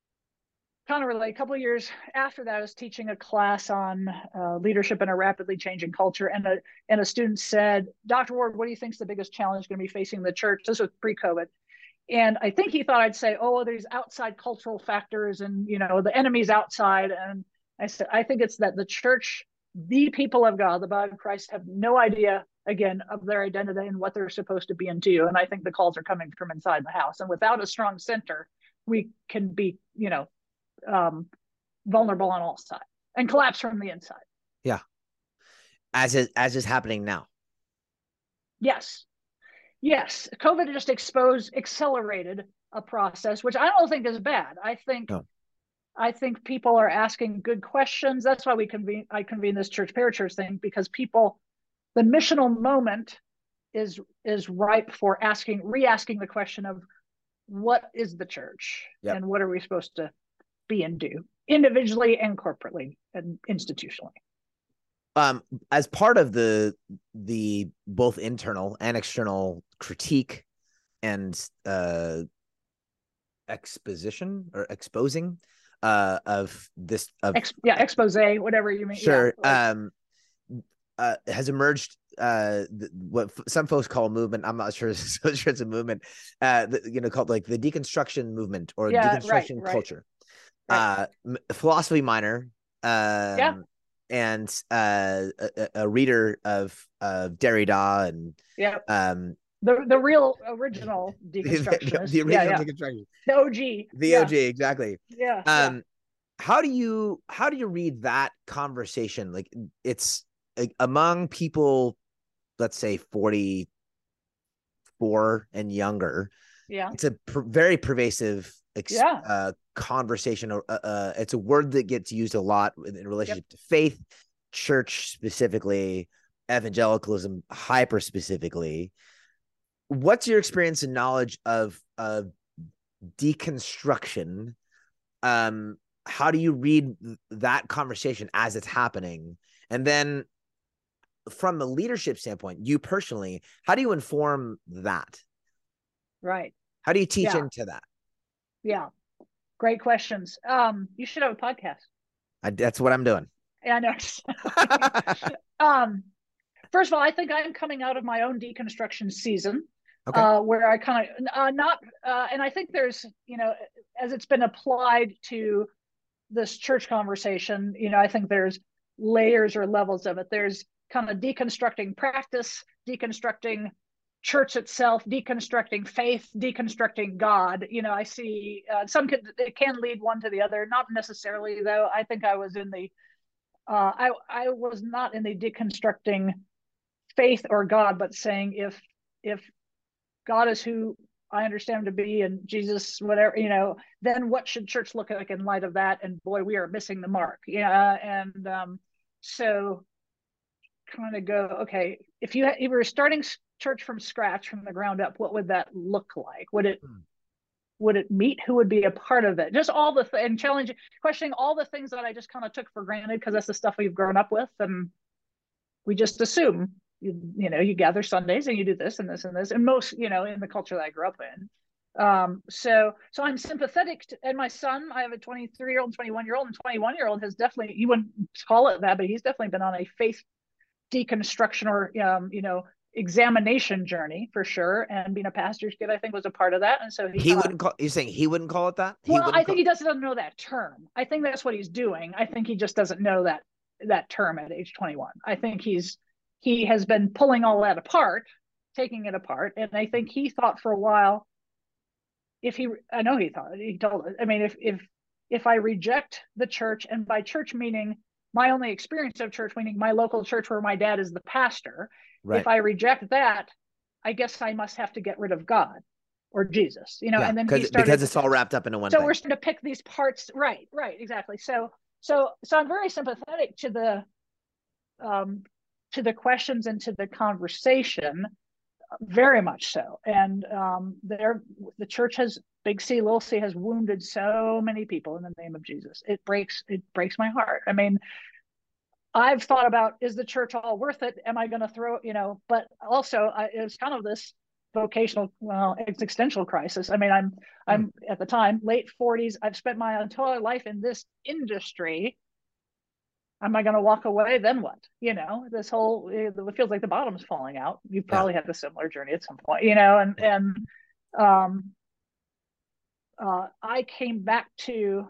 Speaker 2: kind of relate, a couple of years after that, I was teaching a class on uh, leadership in a rapidly changing culture. And a, and a student said, Doctor Ward, what do you think is the biggest challenge going to be facing the church? This was pre-COVID. And I think he thought I'd say, oh, there's outside cultural factors and, you know, the enemy's outside. And I said, I think it's that the church, the people of God, the body of Christ, have no idea, again, of their identity and what they're supposed to be and do. And I think the calls are coming from inside the house. And without a strong center, we can be, you know, um, vulnerable on all sides and collapse from the inside.
Speaker 1: Yeah. As is, as is happening now.
Speaker 2: Yes. Yes. COVID just exposed, accelerated a process, which I don't think is bad. I think no. I think people are asking good questions. That's why we convene, I convene this church parachurch thing, because people, the missional moment is, is ripe for asking, re-asking the question of what is the church yep. and what are we supposed to be and do individually and corporately and institutionally.
Speaker 1: Um, as part of the, the both internal and external critique and uh, exposition or exposing uh of this of
Speaker 2: Ex- yeah expose whatever you mean
Speaker 1: sure
Speaker 2: yeah,
Speaker 1: like. um uh has emerged uh the, what f- some folks call a movement. I'm not sure so sure it's a movement uh the, you know called like the deconstruction movement or
Speaker 2: yeah,
Speaker 1: deconstruction
Speaker 2: right,
Speaker 1: culture
Speaker 2: right.
Speaker 1: uh m- philosophy minor um yeah. and uh a, a reader of of Derrida and
Speaker 2: yeah
Speaker 1: um
Speaker 2: The the real original
Speaker 1: the, the,
Speaker 2: deconstructionist.
Speaker 1: the
Speaker 2: Yeah,
Speaker 1: original
Speaker 2: yeah.
Speaker 1: deconstruction,
Speaker 2: The O G.
Speaker 1: the
Speaker 2: Yeah,
Speaker 1: O G, exactly.
Speaker 2: yeah, yeah.
Speaker 1: Um, how do you how do you read that conversation? Like, it's like, among people, let's say forty-four and younger,
Speaker 2: Yeah.
Speaker 1: it's a per- very pervasive ex-
Speaker 2: Yeah.
Speaker 1: uh, conversation. Uh, uh, it's a word that gets used a lot in, in
Speaker 2: Yep.
Speaker 1: relationship to faith, church specifically, evangelicalism hyper specifically. What's your experience and knowledge of uh, deconstruction? Um, how do you read that conversation as it's happening? And then from the leadership standpoint, you personally, how do you inform that?
Speaker 2: Right.
Speaker 1: How do you teach
Speaker 2: Yeah.
Speaker 1: into that?
Speaker 2: Yeah. Great questions. Um, you should have a podcast.
Speaker 1: I, that's what I'm doing.
Speaker 2: Yeah, I know. um, first of all, I think I'm coming out of my own deconstruction season,
Speaker 1: Okay.
Speaker 2: uh, where I kind of uh, not, uh, and I think there's, you know, as it's been applied to this church conversation, you know, I think there's layers or levels of it. There's kind of deconstructing practice, deconstructing church itself, deconstructing faith, deconstructing God. You know, I see uh, some can, it can lead one to the other, not necessarily though. I think I was in the uh, I I was not in the deconstructing faith or God, but saying if if God is who I understand him to be and Jesus, whatever, you know, then what should church look like in light of that? And boy, we are missing the mark. Yeah. And um, so kind of go, okay, if you, if you were starting church from scratch, from the ground up, what would that look like? Would it,
Speaker 1: Hmm.
Speaker 2: would it meet who would be a part of it? Just all the, th- and challenging, questioning all the things that I just kind of took for granted because that's the stuff we've grown up with. And we just assume you, you know, you gather Sundays and you do this and this and this, and most, you know, in the culture that I grew up in. Um, so, so I'm sympathetic to, and my son, I have a twenty-three year old, twenty-one year old, and twenty-one year old has definitely, you wouldn't call it that, but he's definitely been on a faith deconstruction or, um, you know, examination journey for sure. And being a pastor's kid, I think was a part of that. And so he
Speaker 1: He
Speaker 2: kind of,
Speaker 1: wouldn't call. You're saying he wouldn't call it that? He
Speaker 2: well, I
Speaker 1: wouldn't
Speaker 2: think
Speaker 1: call.
Speaker 2: he doesn't know that term. I think that's what he's doing. I think he just doesn't know that that term at age twenty-one. I think he's he has been pulling all that apart, taking it apart, and I think he thought for a while if he I know he thought he told us. I mean, if if if I reject the church, and by church meaning my only experience of church, meaning my local church where my dad is the pastor, if
Speaker 1: Right.
Speaker 2: I reject that, I guess I must have to get rid of God or Jesus, you know.
Speaker 1: Yeah.
Speaker 2: And then he
Speaker 1: Because because
Speaker 2: started,
Speaker 1: it's all wrapped up into one
Speaker 2: so
Speaker 1: thing.
Speaker 2: we're starting to pick these parts, right, right, exactly. So so so I'm very sympathetic to the um to the questions and to the conversation, very much so. And um there, the church has, big C little c, has wounded so many people in the name of Jesus. It breaks it breaks my heart. I mean, I've thought about, is the church all worth it? Am I going to throw, you know, but also I, it's kind of this vocational, well, existential crisis. I mean, I'm,
Speaker 1: Hmm.
Speaker 2: I'm at the time, late forties. I've spent my entire life in this industry. Am I going to walk away? Then what? You know, this whole, it feels like the bottom's falling out. You've
Speaker 1: Yeah.
Speaker 2: probably had a similar journey at some point, you know, and,
Speaker 1: Yeah.
Speaker 2: and, um, uh, I came back to,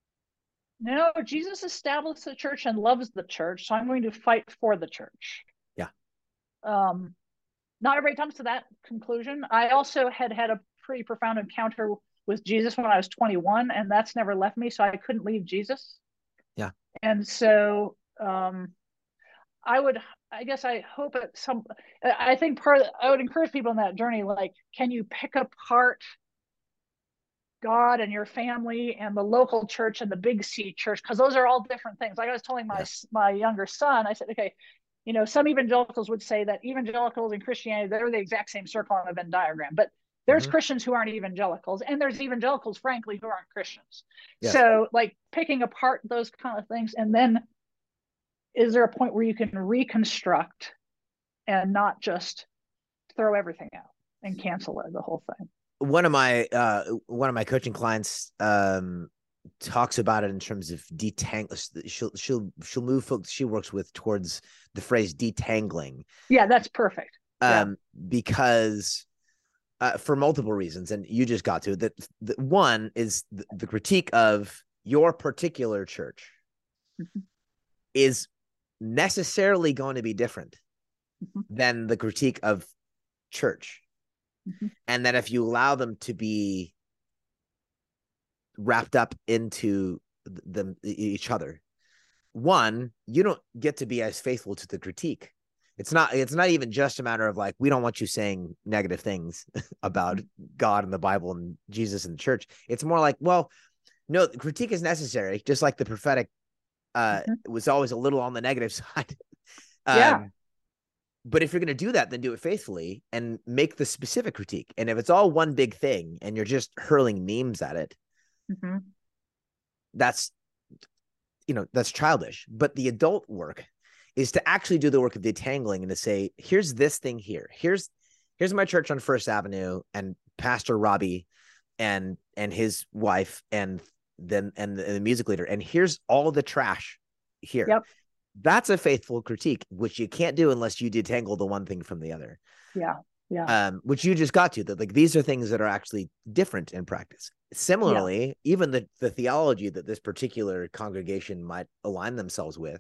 Speaker 2: no, Jesus established the church and loves the church, so I'm going to fight for the church.
Speaker 1: Yeah.
Speaker 2: Um, not everybody comes to that conclusion. I also had had a pretty profound encounter with Jesus when I was twenty-one, and that's never left me, so I couldn't leave Jesus.
Speaker 1: Yeah.
Speaker 2: And so um, I would, I guess I hope at some, I think part of, I would encourage people in that journey, like, can you pick apart God and your family and the local church and the big C church, because those are all different things. Like I was telling my
Speaker 1: Yeah.
Speaker 2: my younger son, I said, okay, you know, some evangelicals would say that evangelicals and Christianity, they're the exact same circle on a Venn diagram, but there's
Speaker 1: Mm-hmm.
Speaker 2: Christians who aren't evangelicals, and there's evangelicals, frankly, who aren't Christians.
Speaker 1: Yes.
Speaker 2: So like picking apart those kind of things, and then is there a point where you can reconstruct and not just throw everything out and cancel it, the whole thing?
Speaker 1: One of my uh one of my coaching clients um talks about it in terms of detangle. She'll she'll she'll move folks she works with towards the phrase detangling.
Speaker 2: Yeah, that's perfect.
Speaker 1: Um,
Speaker 2: Yeah.
Speaker 1: because uh, for multiple reasons, and you just got to that. The, one is the, the critique of your particular church
Speaker 2: Mm-hmm.
Speaker 1: is necessarily going to be different
Speaker 2: Mm-hmm.
Speaker 1: than the critique of church.
Speaker 2: Mm-hmm.
Speaker 1: And that if you allow them to be wrapped up into them each other, one, you don't get to be as faithful to the critique. It's not it's not even just a matter of like, we don't want you saying negative things about God and the Bible and Jesus and the church. It's more like, well, no, critique is necessary, just like the prophetic uh
Speaker 2: Mm-hmm.
Speaker 1: was always a little on the negative side.
Speaker 2: Yeah.
Speaker 1: um but if you're going to do that, then do it faithfully and make the specific critique. And if it's all one big thing and you're just hurling memes at it,
Speaker 2: Mm-hmm.
Speaker 1: that's, you know, that's childish. But the adult work is to actually do the work of detangling and to say, here's this thing here. Here's, here's my church on First Avenue and Pastor Robbie and, and his wife and then, and the, and the music leader. And here's all the trash here.
Speaker 2: Yep.
Speaker 1: That's a faithful critique, which you can't do unless you detangle the one thing from the other.
Speaker 2: Yeah. Yeah.
Speaker 1: Um, which you just got to, that like these are things that are actually different in practice. Similarly, yeah. even the, the theology that this particular congregation might align themselves with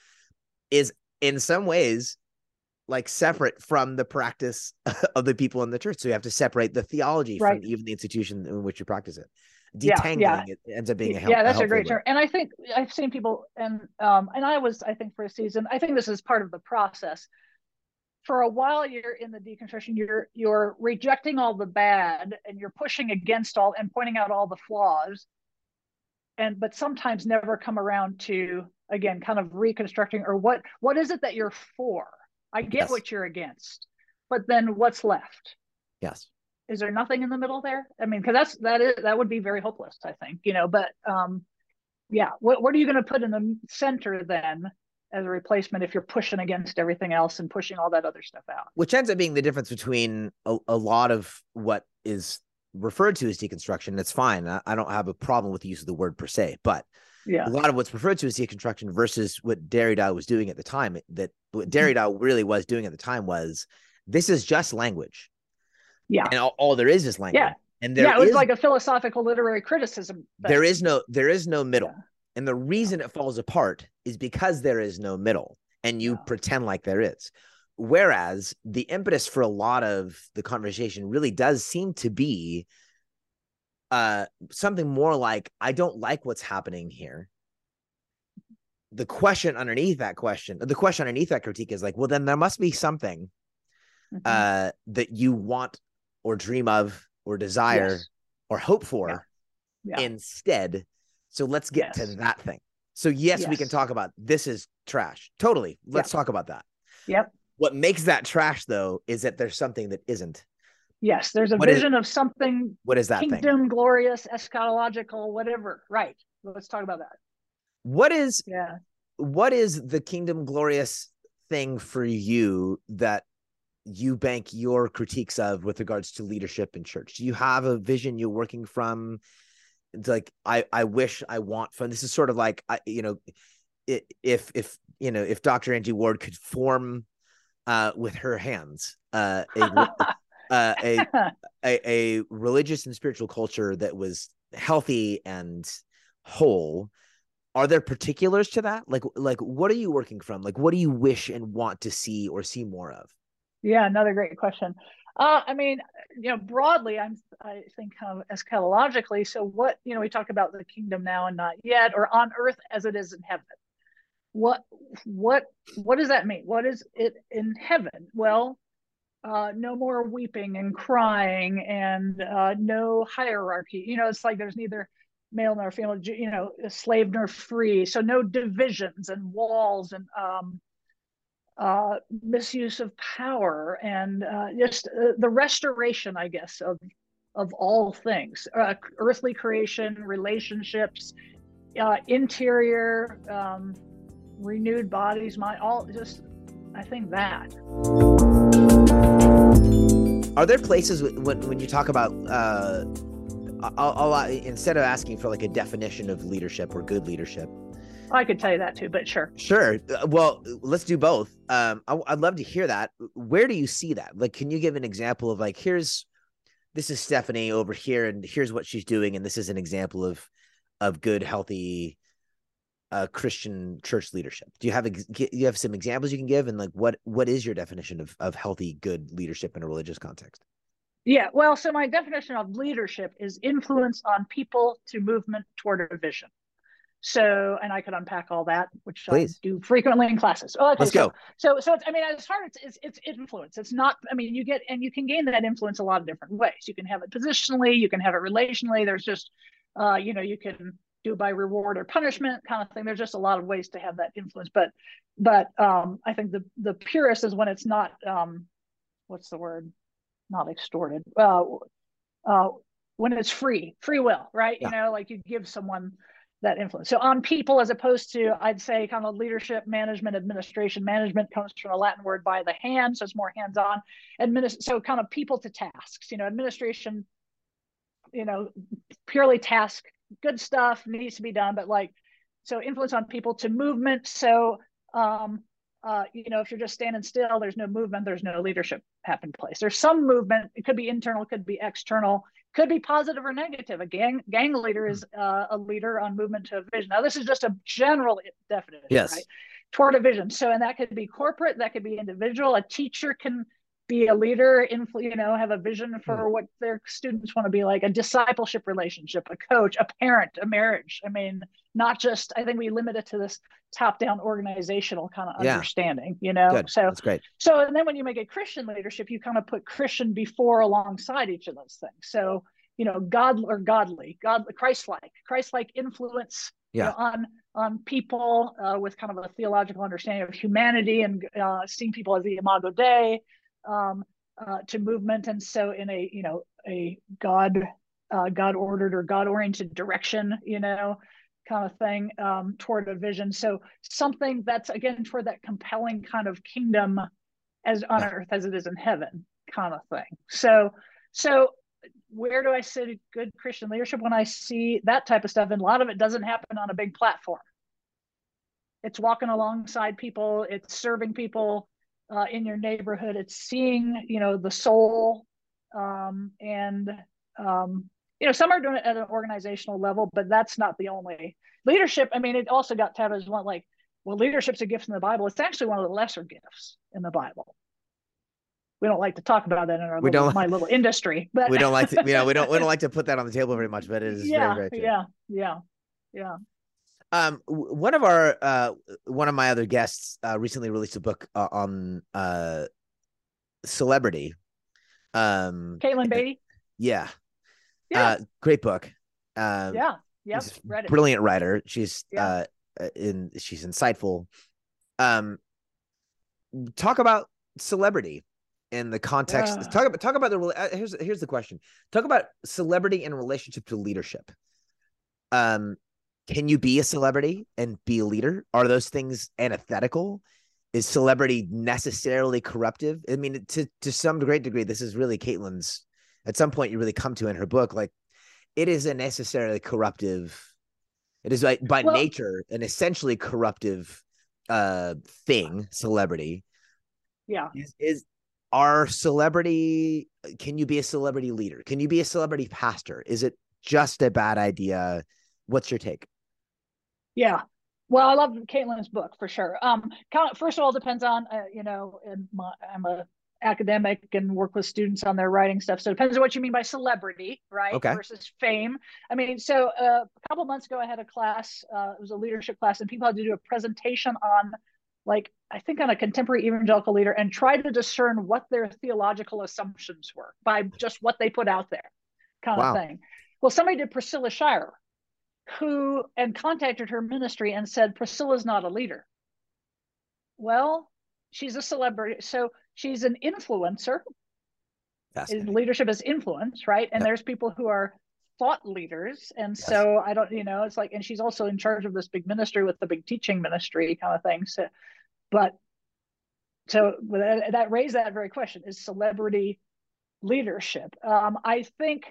Speaker 1: is in some ways like separate from the practice of the people in the church. So you have to separate the theology
Speaker 2: right.
Speaker 1: from even the institution in which you practice it.
Speaker 2: Yeah,
Speaker 1: Detangling
Speaker 2: yeah.
Speaker 1: it ends up being a help.
Speaker 2: Yeah, that's
Speaker 1: a,
Speaker 2: a great term. And I think I've seen people, and um, and I was, I think for a season, I think this is part of the process. For a while, you're in the deconstruction, you're you're rejecting all the bad, and you're pushing against all and pointing out all the flaws, and but sometimes never come around to again, kind of reconstructing or what what is it that you're for? I get
Speaker 1: yes.
Speaker 2: what you're against, but then what's left?
Speaker 1: Yes.
Speaker 2: Is there nothing in the middle there? I mean, because that's that is that would be very hopeless, I think, you know. But um, yeah, what what are you going to put in the center then as a replacement if you're pushing against everything else and pushing all that other stuff out?
Speaker 1: Which ends up being the difference between a, a lot of what is referred to as deconstruction. It's fine. I, I don't have a problem with the use of the word per se, but
Speaker 2: yeah,
Speaker 1: a lot of what's referred to as deconstruction versus what Derrida was doing at the time, that what Derrida really was doing at the time was, this is just language.
Speaker 2: Yeah.
Speaker 1: And all, all there is is language.
Speaker 2: Yeah.
Speaker 1: And there
Speaker 2: yeah, it was
Speaker 1: is,
Speaker 2: like a philosophical literary criticism thing.
Speaker 1: There is no, there is no middle. Yeah. And the reason
Speaker 2: yeah.
Speaker 1: it falls apart is because there is no middle and you yeah. pretend like there is. Whereas the impetus for a lot of the conversation really does seem to be uh, something more like, I don't like what's happening here. The question underneath that question, the question underneath that critique is like, well, then there must be something mm-hmm. uh, that you want or dream of or desire yes. or hope for yeah. Yeah. instead. So let's get yes. to that thing. So yes, yes, we can talk about this is trash. Totally. Let's yep. talk about that.
Speaker 2: Yep.
Speaker 1: What makes that trash though, is that there's something that isn't.
Speaker 2: Yes. There's a what vision is, of something.
Speaker 1: What is that
Speaker 2: kingdom,
Speaker 1: thing?
Speaker 2: glorious, eschatological, whatever. Right. Let's talk about that.
Speaker 1: What is,
Speaker 2: yeah.
Speaker 1: what is the kingdom glorious thing for you that you bank your critiques of with regards to leadership in church? Do you have a vision you're working from? It's like, I, I wish I want from, this is sort of like, I, you know, if, if, you know, if Doctor Angie Ward could form uh, with her hands uh, a, uh, a, a, a religious and spiritual culture that was healthy and whole, are there particulars to that? Like, like, what are you working from? Like, what do you wish and want to see or see more of?
Speaker 2: Yeah, another great question. Uh, I mean, you know, broadly, I'm, I think kind of eschatologically. So what, you know, we talk about the kingdom now and not yet, or on earth as it is in heaven. What, what, what does that mean? What is it in heaven? Well, uh, no more weeping and crying and uh, no hierarchy. You know, it's like there's neither male nor female, you know, slave nor free. So no divisions and walls and, um, uh, misuse of power and uh, just uh, the restoration, I guess, of of all things, uh, earthly creation, relationships, uh, interior, um, renewed bodies, my all just, I think that.
Speaker 1: Are there places when when you talk about, uh, I'll, I'll, instead of asking for like a definition of leadership or good leadership,
Speaker 2: I could tell you that too, but sure.
Speaker 1: Sure. Well, let's do both. Um, I, I'd love to hear that. Where do you see that? Like, can you give an example of like, here's, this is Stephanie over here, and here's what she's doing, and this is an example of, of good, healthy, uh, Christian church leadership. Do you have, do you have some examples you can give, and like, what, what is your definition of, of healthy, good leadership in a religious context?
Speaker 2: Yeah, well, so my definition of leadership is influence on people to movement toward a vision. So, and I could unpack all that, which I
Speaker 1: Please.
Speaker 2: do frequently in classes. Oh, okay,
Speaker 1: Let's
Speaker 2: so
Speaker 1: go.
Speaker 2: so so it's, I mean, it's hard. It's, it's it's influence. It's not. I mean, you get and you can gain that influence a lot of different ways. You can have it positionally. You can have it relationally. There's just, uh, you know, you can do by reward or punishment kind of thing. There's just a lot of ways to have that influence. But but um, I think the the purest is when it's not. Um, what's the word? Not extorted. Uh, uh, when it's free, free will, right?
Speaker 1: Yeah.
Speaker 2: You know, like you give someone that influence. So on people, as opposed to, I'd say, kind of leadership, management, administration. Management comes from a Latin word by the hand, so it's more hands-on. Administ- so kind of people to tasks. You know, administration, you know, purely task, good stuff needs to be done, but like, so influence on people to movement. So um, uh, you know, if you're just standing still, there's no movement, there's no leadership happen place. There's some movement. It could be internal, could be external, could be positive or negative. A gang gang leader is uh, a leader on movement to a vision. Now, this is just a general definition, right?
Speaker 1: Yes.
Speaker 2: Toward a vision. So, and that could be corporate, that could be individual. A teacher can be a leader, influ- you know, have a vision for what their students want to be like. A discipleship relationship, a coach, a parent, a marriage. I mean, not just. I think we limit it to this top-down organizational kind of
Speaker 1: Yeah.
Speaker 2: understanding, you know.
Speaker 1: Good.
Speaker 2: So
Speaker 1: That's great.
Speaker 2: So and then when you make a Christian leadership, you kind of put Christian before alongside each of those things. So, you know, God or godly, God, Christ-like, Christ-like influence,
Speaker 1: Yeah.
Speaker 2: you know, on on people uh, with kind of a theological understanding of humanity and uh, seeing people as the Imago Dei, um, uh, to movement, and so in a you know a God uh, God ordered or God oriented direction, you know, kind of thing, um, toward a vision. So something that's again toward that compelling kind of kingdom as on
Speaker 1: Yeah.
Speaker 2: earth as it is in heaven kind of thing. So so where do I see good Christian leadership? When I see that type of stuff, and a lot of it doesn't happen on a big platform. It's walking alongside people, it's serving people uh, in your neighborhood, it's seeing, you know, the soul, um, and um, you know, some are doing it at an organizational level, but that's not the only leadership. I mean, it also got touted as one like, well, leadership's a gift in the Bible. It's actually one of the lesser gifts in the Bible. We don't like to talk about that in our
Speaker 1: We
Speaker 2: little
Speaker 1: don't
Speaker 2: my little industry, but
Speaker 1: we don't like to, you know, we don't we don't like to put that on the table very much, but it is very,
Speaker 2: yeah,
Speaker 1: very true.
Speaker 2: yeah, yeah, yeah.
Speaker 1: Um, one of our uh, one of my other guests uh, recently released a book uh, on uh, celebrity. Um,
Speaker 2: Caitlin Beatty.
Speaker 1: Yeah,
Speaker 2: yeah,
Speaker 1: uh, great book. Um,
Speaker 2: yeah, yep, read it.
Speaker 1: Brilliant writer. She's
Speaker 2: yeah.
Speaker 1: uh, in she's insightful. Um, talk about celebrity in the context. Uh, talk about talk about the uh, here's here's the question. Talk about celebrity in relationship to leadership. Um. Can you be a celebrity and be a leader? Are those things antithetical? Is celebrity necessarily corruptive? I mean, to to some great degree, this is really Caitlin's. At some point, you really come to in her book, like it isn't necessarily corruptive. It is like by well, nature an essentially corruptive uh, thing. Celebrity,
Speaker 2: yeah,
Speaker 1: is, is our celebrity. Can you be a celebrity leader? Can you be a celebrity pastor? Is it just a bad idea? What's your take?
Speaker 2: Yeah. Well, I love Caitlin's book for sure. Um, first of all, it depends on, uh, you know, and my, I'm a academic and work with students on their writing stuff. So it depends on what you mean by celebrity, right?
Speaker 1: Okay.
Speaker 2: Versus fame. I mean, so uh, a couple months ago, I had a class, uh, it was a leadership class, and people had to do a presentation on, like, I think on a contemporary evangelical leader and try to discern what their theological assumptions were by just what they put out there kind wow. of thing. Well, somebody did Priscilla Shirer, who and contacted her ministry and said, Priscilla's not a leader. Well, she's a celebrity. So she's an influencer. Leadership is influence, right? And yep. there's people who are thought leaders. And yes. so I don't, you know, it's like, and she's also in charge of this big ministry with the big teaching ministry kind of thing. So, but so that raised that very question, is celebrity leadership. Um, I think,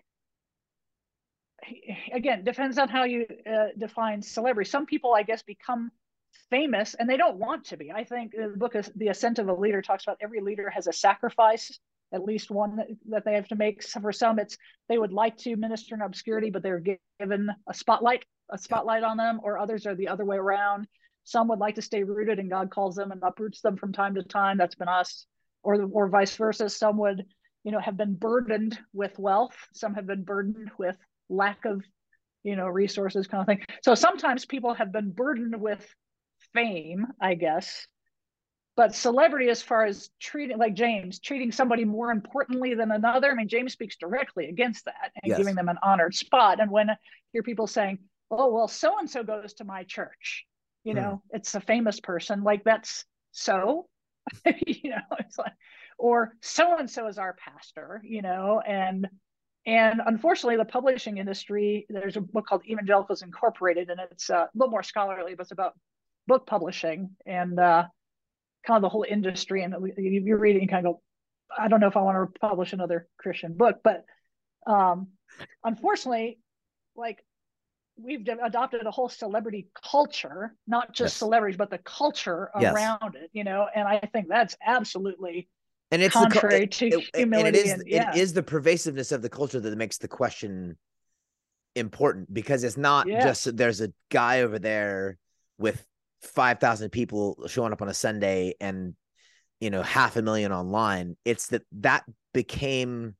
Speaker 2: again, depends on how you uh, define celebrity. Some people, I guess, become famous and they don't want to be. I think the book is The Ascent of a Leader talks about every leader has a sacrifice, at least one that, that they have to make. So for some, it's they would like to minister in obscurity, but they're given a spotlight, a spotlight on them, or others are the other way around. Some would like to stay rooted and God calls them and uproots them from time to time. That's been us, or or vice versa. Some would you know, have been burdened with wealth. Some have been burdened with lack of, you know, resources, kind of thing. So sometimes people have been burdened with fame, I guess. But celebrity, as far as treating, like James, treating somebody more importantly than another, I mean, James speaks directly against that and
Speaker 1: Yes.
Speaker 2: giving them an honored spot. And when I hear people saying, oh, well, so and so goes to my church, you know, mm. it's a famous person, like that's so, you know, it's like, or so and so is our pastor, you know, and and unfortunately, the publishing industry, there's a book called Evangelicals Incorporated, and it's a little more scholarly, but it's about book publishing and uh, kind of the whole industry. And you read it and kind of go, I don't know if I want to publish another Christian book, but um, unfortunately, like we've adopted a whole celebrity culture, not just yes. celebrities, but the culture yes. around it, you know, and I think that's absolutely
Speaker 1: and it's
Speaker 2: contrary
Speaker 1: the,
Speaker 2: to
Speaker 1: it,
Speaker 2: humility.
Speaker 1: And it is,
Speaker 2: and, yeah.
Speaker 1: it is the pervasiveness of the culture that makes the question important, because it's not yes. just that there's a guy over there with five thousand people showing up on a Sunday and, you know, half a million online. It's that that became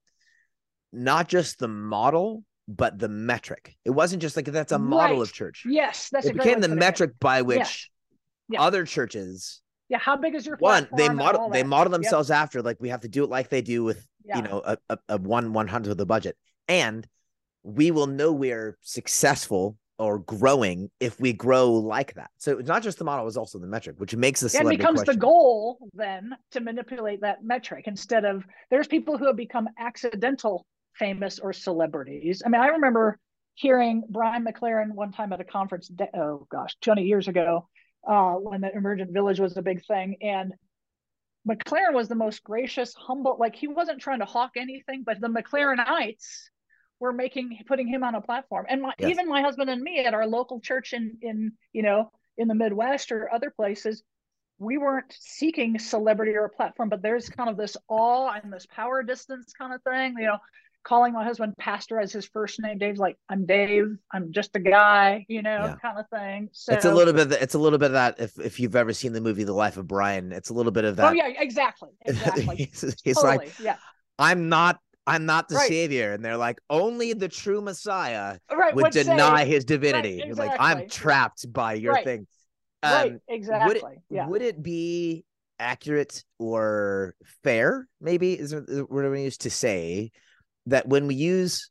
Speaker 1: not just the model, but the metric. It wasn't just like, that's a model
Speaker 2: right.
Speaker 1: of church.
Speaker 2: Yes. That's
Speaker 1: it
Speaker 2: a great
Speaker 1: became the metric
Speaker 2: it.
Speaker 1: by which
Speaker 2: yes. yeah.
Speaker 1: other churches.
Speaker 2: Yeah. How big is your
Speaker 1: one?
Speaker 2: platform?
Speaker 1: They model, they model themselves
Speaker 2: yep.
Speaker 1: after, like, we have to do it like they do with, yeah. you know, a, a, a one, one hundredth of the budget. And we will know we're successful or growing if we grow like that. So it's not just the model, it's also the metric, which makes the celebrity
Speaker 2: It becomes
Speaker 1: question.
Speaker 2: the goal then to manipulate that metric, instead of, there's people who have become accidental famous or celebrities. I mean, I remember hearing Brian McLaren one time at a conference, oh gosh, twenty years ago, uh, when the Emergent Village was a big thing. And McLaren was the most gracious, humble, like he wasn't trying to hawk anything, but the McLarenites were making, putting him on a platform. And my, yes. even my husband and me at our local church in, in, you know, in the Midwest or other places, we weren't seeking celebrity or a platform, but there's kind of this awe and this power distance kind of thing, you know, calling my husband pastor as his first name. Dave's like, I'm Dave, I'm just a guy, you know, yeah. kind of thing. So
Speaker 1: it's a little bit, of the, it's a little bit of that. If, if you've ever seen the movie, The Life of Brian, it's a little bit of that.
Speaker 2: Oh yeah, exactly. Exactly.
Speaker 1: he's he's
Speaker 2: totally.
Speaker 1: like,
Speaker 2: yeah.
Speaker 1: I'm not, I'm not the
Speaker 2: right.
Speaker 1: savior. And they're like, only the true Messiah
Speaker 2: right.
Speaker 1: would deny
Speaker 2: say,
Speaker 1: his divinity.
Speaker 2: Right,
Speaker 1: exactly. Like, I'm trapped by your
Speaker 2: right.
Speaker 1: thing.
Speaker 2: Um, right, exactly.
Speaker 1: Would it,
Speaker 2: yeah.
Speaker 1: would it be accurate or fair, maybe is what we used to say, that when we use,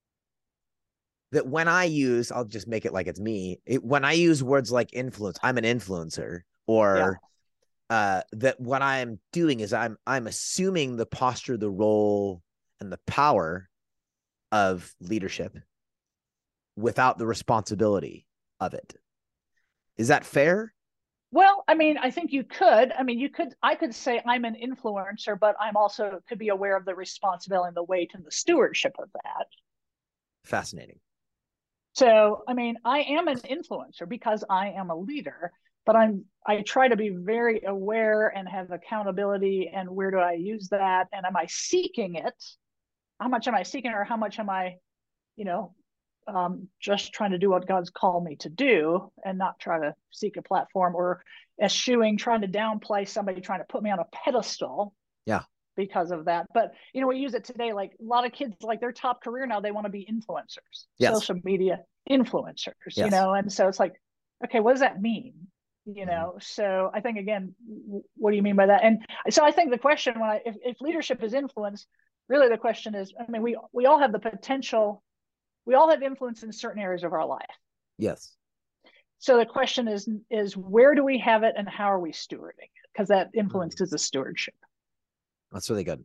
Speaker 1: that when I use, I'll just make it like it's me, it, when I use words like influence, I'm an influencer, or yeah. uh, that what I'm doing is I'm I'm assuming the posture, the role, and the power of leadership without the responsibility of it. Is that fair?
Speaker 2: Well, I mean, I think you could. I mean, you could, I could say I'm an influencer, but I'm also could be aware of the responsibility and the weight and the stewardship of that.
Speaker 1: Fascinating.
Speaker 2: So, I mean, I am an influencer because I am a leader, but I'm, I try to be very aware and have accountability, and where do I use that? And am I seeking it? How much am I seeking, or how much am I, you know, um, just trying to do what God's called me to do and not try to seek a platform, or eschewing, trying to downplay somebody, trying to put me on a pedestal.
Speaker 1: Yeah.
Speaker 2: Because of that. But, you know, we use it today. Like a lot of kids, like their top career now, they want to be influencers, yes. social media influencers, yes. you know? And so it's like, okay, what does that mean? You know? Mm-hmm. So I think, again, what do you mean by that? And so I think the question, when I, if, if leadership is influence, really the question is, I mean, we, we all have the potential. We all have influence in certain areas of our life.
Speaker 1: Yes.
Speaker 2: So the question is, is where do we have it and how are we stewarding it? Because that influence mm-hmm. is a stewardship.
Speaker 1: That's really good.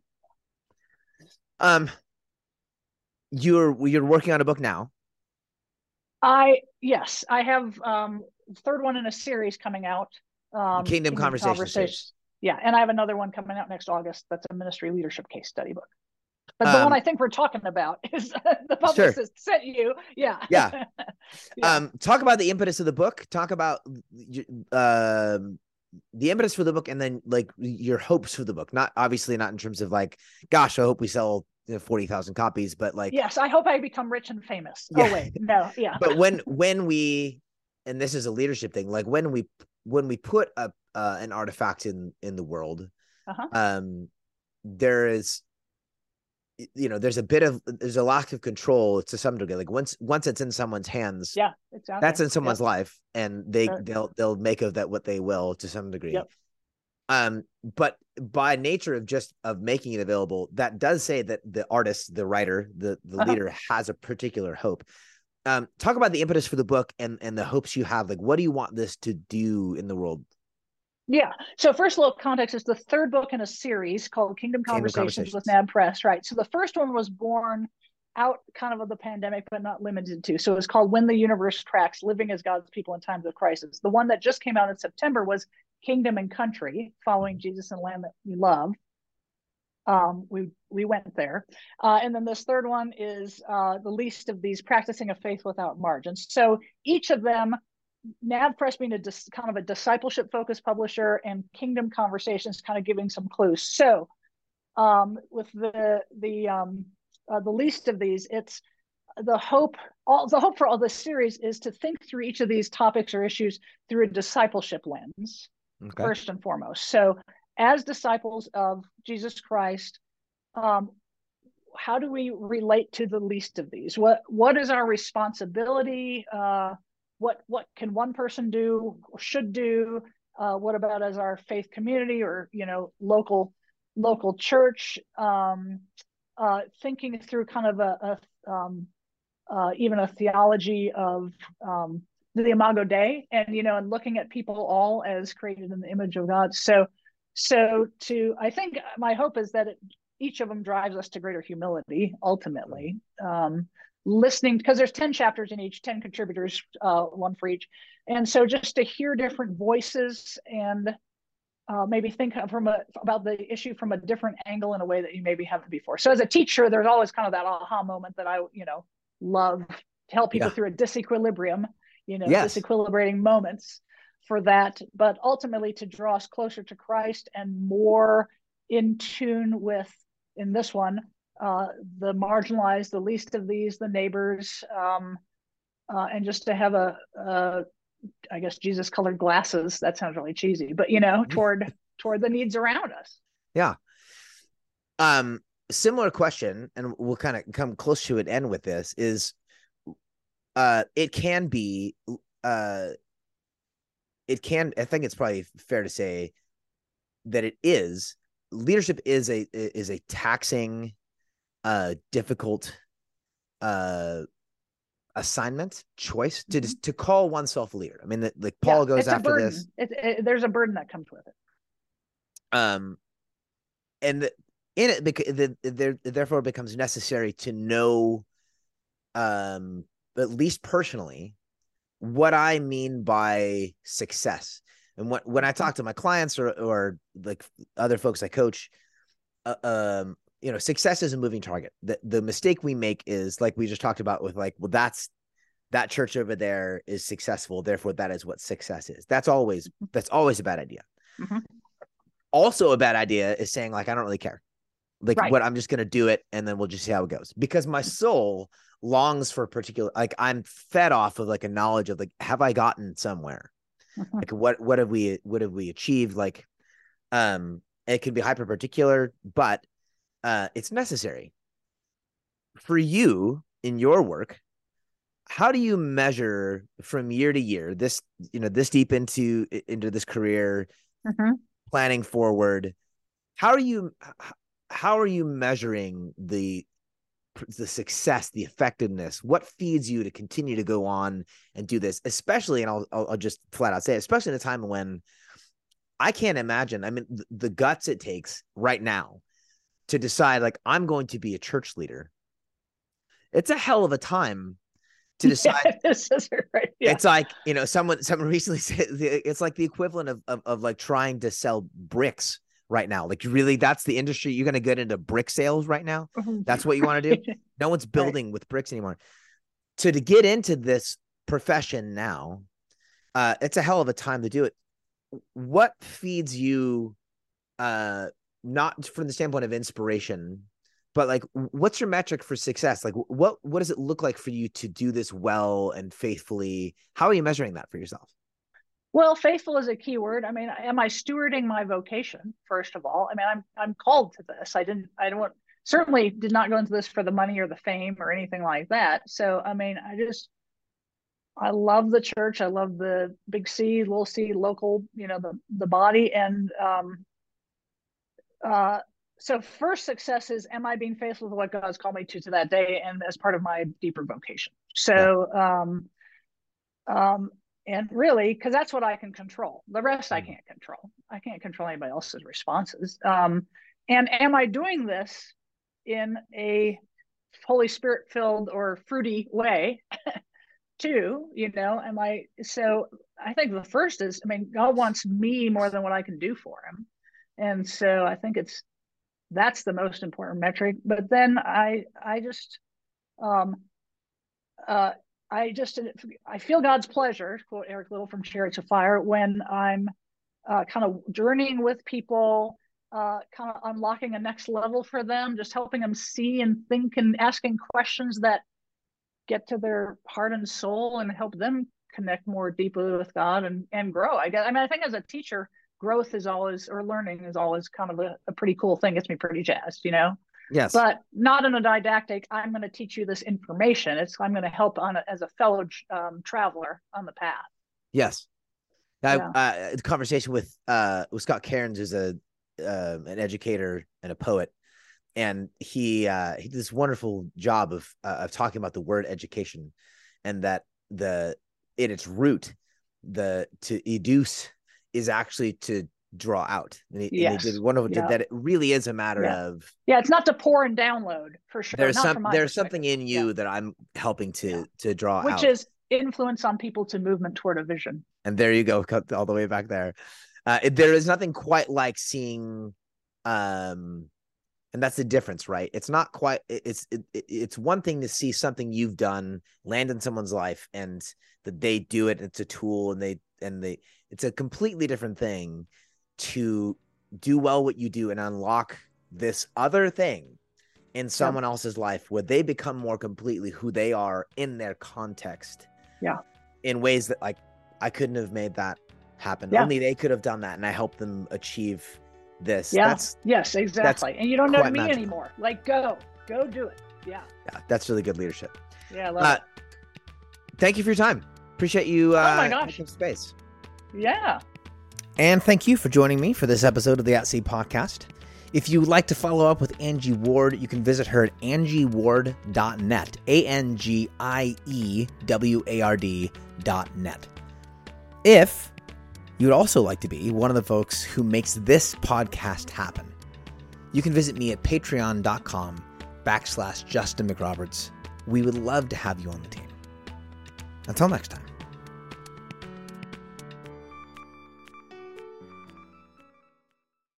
Speaker 1: Um, you're, you're working on a book now.
Speaker 2: I, yes, I have um third one in a series coming out. Um,
Speaker 1: Kingdom, Kingdom Conversations. Conversations.
Speaker 2: Yeah. And I have another one coming out next August. That's a ministry leadership case study book. But the um, one I think we're talking about is the publicist sure. sent you. Yeah.
Speaker 1: Yeah.
Speaker 2: yeah.
Speaker 1: Um, talk about the impetus of the book. Talk about uh, the impetus for the book, and then like your hopes for the book. Not obviously not in terms of like, gosh, I hope we sell you know, forty thousand copies, but like,
Speaker 2: yes, I hope I become rich and famous. Yeah. Oh wait, no. Yeah.
Speaker 1: But when, when we, and this is a leadership thing, like when we, when we put a, uh, an artifact in, in the world, uh-huh. um, there is, you know, there's a bit of, there's a lack of control to some degree. Like once, once it's in someone's hands,
Speaker 2: Yeah, exactly.
Speaker 1: that's in someone's
Speaker 2: Yep.
Speaker 1: life, and they,
Speaker 2: Right.
Speaker 1: they'll, they'll make of that what they will to some degree.
Speaker 2: Yep.
Speaker 1: Um, but by nature of just of making it available, that does say that the artist, the writer, the, the
Speaker 2: Uh-huh.
Speaker 1: leader has a particular hope. Um, talk about the impetus for the book and, and the hopes you have. Like, what do you want this to do in the world?
Speaker 2: Yeah. So first, a little context is the third book in a series called Kingdom
Speaker 1: Kingdom
Speaker 2: Conversations with
Speaker 1: Conversations.
Speaker 2: N A B Press, right? So the first one was born out kind of of the pandemic, but not limited to. So it was called When the Universe Cracks, Living as God's People in Times of Crisis. The one that just came out in September was Kingdom and Country, Following Jesus and Land That We Love. Um, we we went there. Uh, and then this third one is uh, The Least of These, Practicing a Faith Without Margins. So each of them, N A B Press being a dis, kind of a discipleship focused publisher, and Kingdom Conversations kind of giving some clues. So um, with the the um, uh, the least of these, it's the hope. All the hope for all this series is to think through each of these topics or issues through a discipleship lens,
Speaker 1: Okay.
Speaker 2: first and foremost. So as disciples of Jesus Christ, um, how do we relate to the least of these? What what is our responsibility? Uh, what what can one person do or should do? Uh, what about as our faith community or you know local local church? Um, uh, thinking through kind of a, a um, uh, even a theology of um, the Imago Dei, and you know, and looking at people all as created in the image of God. So, so to I think my hope is that it, each of them drives us to greater humility ultimately. Um, listening because there's ten chapters in each, ten contributors, uh, one for each, and so just to hear different voices and uh, maybe think from a about the issue from a different angle in a way that you maybe haven't before. So as a teacher, there's always kind of that aha moment that I you know love to help people
Speaker 1: Yeah.
Speaker 2: through a disequilibrium, you know,
Speaker 1: Yes.
Speaker 2: disequilibrating moments for that, but ultimately to draw us closer to Christ and more in tune with, in this one, uh, the marginalized, the least of these, the neighbors, um, uh, and just to have a, a I guess Jesus colored glasses. That sounds really cheesy, but you know, toward toward the needs around us.
Speaker 1: Yeah. Um, similar question, and we'll kind of come close to an end with this, is uh it can be uh it can I think it's probably fair to say that it is leadership is a is a taxing, uh difficult uh assignment choice to
Speaker 2: Mm-hmm.
Speaker 1: to call oneself a leader. I mean, like
Speaker 2: Yeah,
Speaker 1: Paul goes
Speaker 2: it's a
Speaker 1: after
Speaker 2: burden.
Speaker 1: this.
Speaker 2: It, it, there's a burden that comes with it.
Speaker 1: Um, and the, in it, because the, there therefore it becomes necessary to know, um, at least personally, what I mean by success. And what when I talk to my clients or or like other folks I coach, uh, um, you know, success is a moving target. The the mistake we make is like we just talked about with like, well, that's that church over there is successful, therefore that is what success is. That's always that's always a bad idea.
Speaker 2: Mm-hmm.
Speaker 1: Also a bad idea is saying like, I don't really care. Like
Speaker 2: Right.
Speaker 1: what I'm just going to do it. And then we'll just see how it goes, because my soul longs for a particular, like I'm fed off of like a knowledge of like, have I gotten somewhere?
Speaker 2: Mm-hmm.
Speaker 1: Like what, what have we, what have we achieved? Like, um, it can be hyper particular, but, uh, it's necessary for you in your work. How do you measure from year to year this, you know, this deep into, into this career,
Speaker 2: Mm-hmm.
Speaker 1: planning forward? How are you, how are you measuring the, the success, the effectiveness? What feeds you to continue to go on and do this, especially, and I'll, I'll, I'll just flat out say it, especially in a time when I can't imagine, I mean, the, the guts it takes right now to decide, like, I'm going to be a church leader. It's a hell of a time to decide.
Speaker 2: Yeah, this is right. Yeah.
Speaker 1: It's like, you know, someone, someone recently said it's like the equivalent of, of, of like trying to sell bricks right now. Like really, that's the industry. You're going to get into brick sales right now. That's what you want to do. No one's building right. with bricks anymore. So to get into this profession now, uh, it's a hell of a time to do it. What feeds you, uh, not from the standpoint of inspiration, but like, what's your metric for success? Like what, what does it look like for you to do this well and faithfully? How are you measuring that for yourself?
Speaker 2: Well, faithful is a key word. I mean, am I stewarding my vocation? First of all, I mean, I'm, I'm called to this. I didn't, I don't, certainly did not go into this for the money or the fame or anything like that. So, I mean, I just, I love the church. I love the big C, little C, local, you know, the, the body. And, um, uh, so first success is, am I being faithful to what God's called me to to that day, and as part of my deeper vocation? So, yeah. um, um, and really, because that's what I can control. The rest I can't control. I can't control anybody else's responses. Um, and am I doing this in a Holy Spirit filled or fruity way too? You know, am I, so I think the first is, I mean, God wants me more than what I can do for him. And so I think it's, that's the most important metric. But then I, I just, um, uh, I just, I feel God's pleasure, quote Eric Little from Chariots of Fire, when I'm uh, kind of journeying with people, uh, kind of unlocking a next level for them, just helping them see and think and asking questions that get to their heart and soul and help them connect more deeply with God and, and grow. I guess, I mean, I think as a teacher, growth is always, or learning is always kind of a, a pretty cool thing. Gets me pretty jazzed, you know?
Speaker 1: Yes.
Speaker 2: But not in a didactic, I'm going to teach you this information. It's, I'm going to help on a, as a fellow um, traveler on the path.
Speaker 1: Yes. I,
Speaker 2: Yeah.
Speaker 1: uh, the conversation with, uh, with Scott Cairns, who's a, uh, an educator and a poet. And he, uh, he did this wonderful job of, uh, of talking about the word education, and that the, in its root, the, to educe is actually to draw out. And he,
Speaker 2: yes.
Speaker 1: and he did wonderful,
Speaker 2: yeah.
Speaker 1: that it really is a matter
Speaker 2: yeah.
Speaker 1: of,
Speaker 2: yeah, it's not to pour and download, for sure.
Speaker 1: There's
Speaker 2: not
Speaker 1: some,
Speaker 2: from my
Speaker 1: there's something in you
Speaker 2: yeah.
Speaker 1: that I'm helping to,
Speaker 2: yeah.
Speaker 1: to draw
Speaker 2: Which
Speaker 1: out.
Speaker 2: Which is influence on people to movement toward a vision.
Speaker 1: And there you go. Cut all the way back there. Uh, it, there is nothing quite like seeing, um, and that's the difference, right? It's not quite, it's, it, it's one thing to see something you've done land in someone's life and that they do it. It's a tool, and they, and they, it's a completely different thing to do well what you do and unlock this other thing in someone yeah. else's life where they become more completely who they are in their context.
Speaker 2: Yeah.
Speaker 1: In ways that, like, I couldn't have made that happen.
Speaker 2: Yeah.
Speaker 1: Only they could have done that. And I helped them achieve this.
Speaker 2: Yeah.
Speaker 1: That's,
Speaker 2: yes, exactly. And you don't know me
Speaker 1: magical.
Speaker 2: anymore. Like, go, go do it. Yeah.
Speaker 1: Yeah. That's really good leadership.
Speaker 2: Yeah. I love
Speaker 1: uh,
Speaker 2: it.
Speaker 1: Thank you for your time. Appreciate you. Uh,
Speaker 2: oh my gosh.
Speaker 1: Space.
Speaker 2: Yeah.
Speaker 1: And thank you for joining me for this episode of the At Sea podcast. If you would like to follow up with Angie Ward, you can visit her at angie ward dot net, A N G I E W A R D dot net. If you would also like to be one of the folks who makes this podcast happen, you can visit me at patreon.com backslash Justin McRoberts. We would love to have you on the team. Until next time.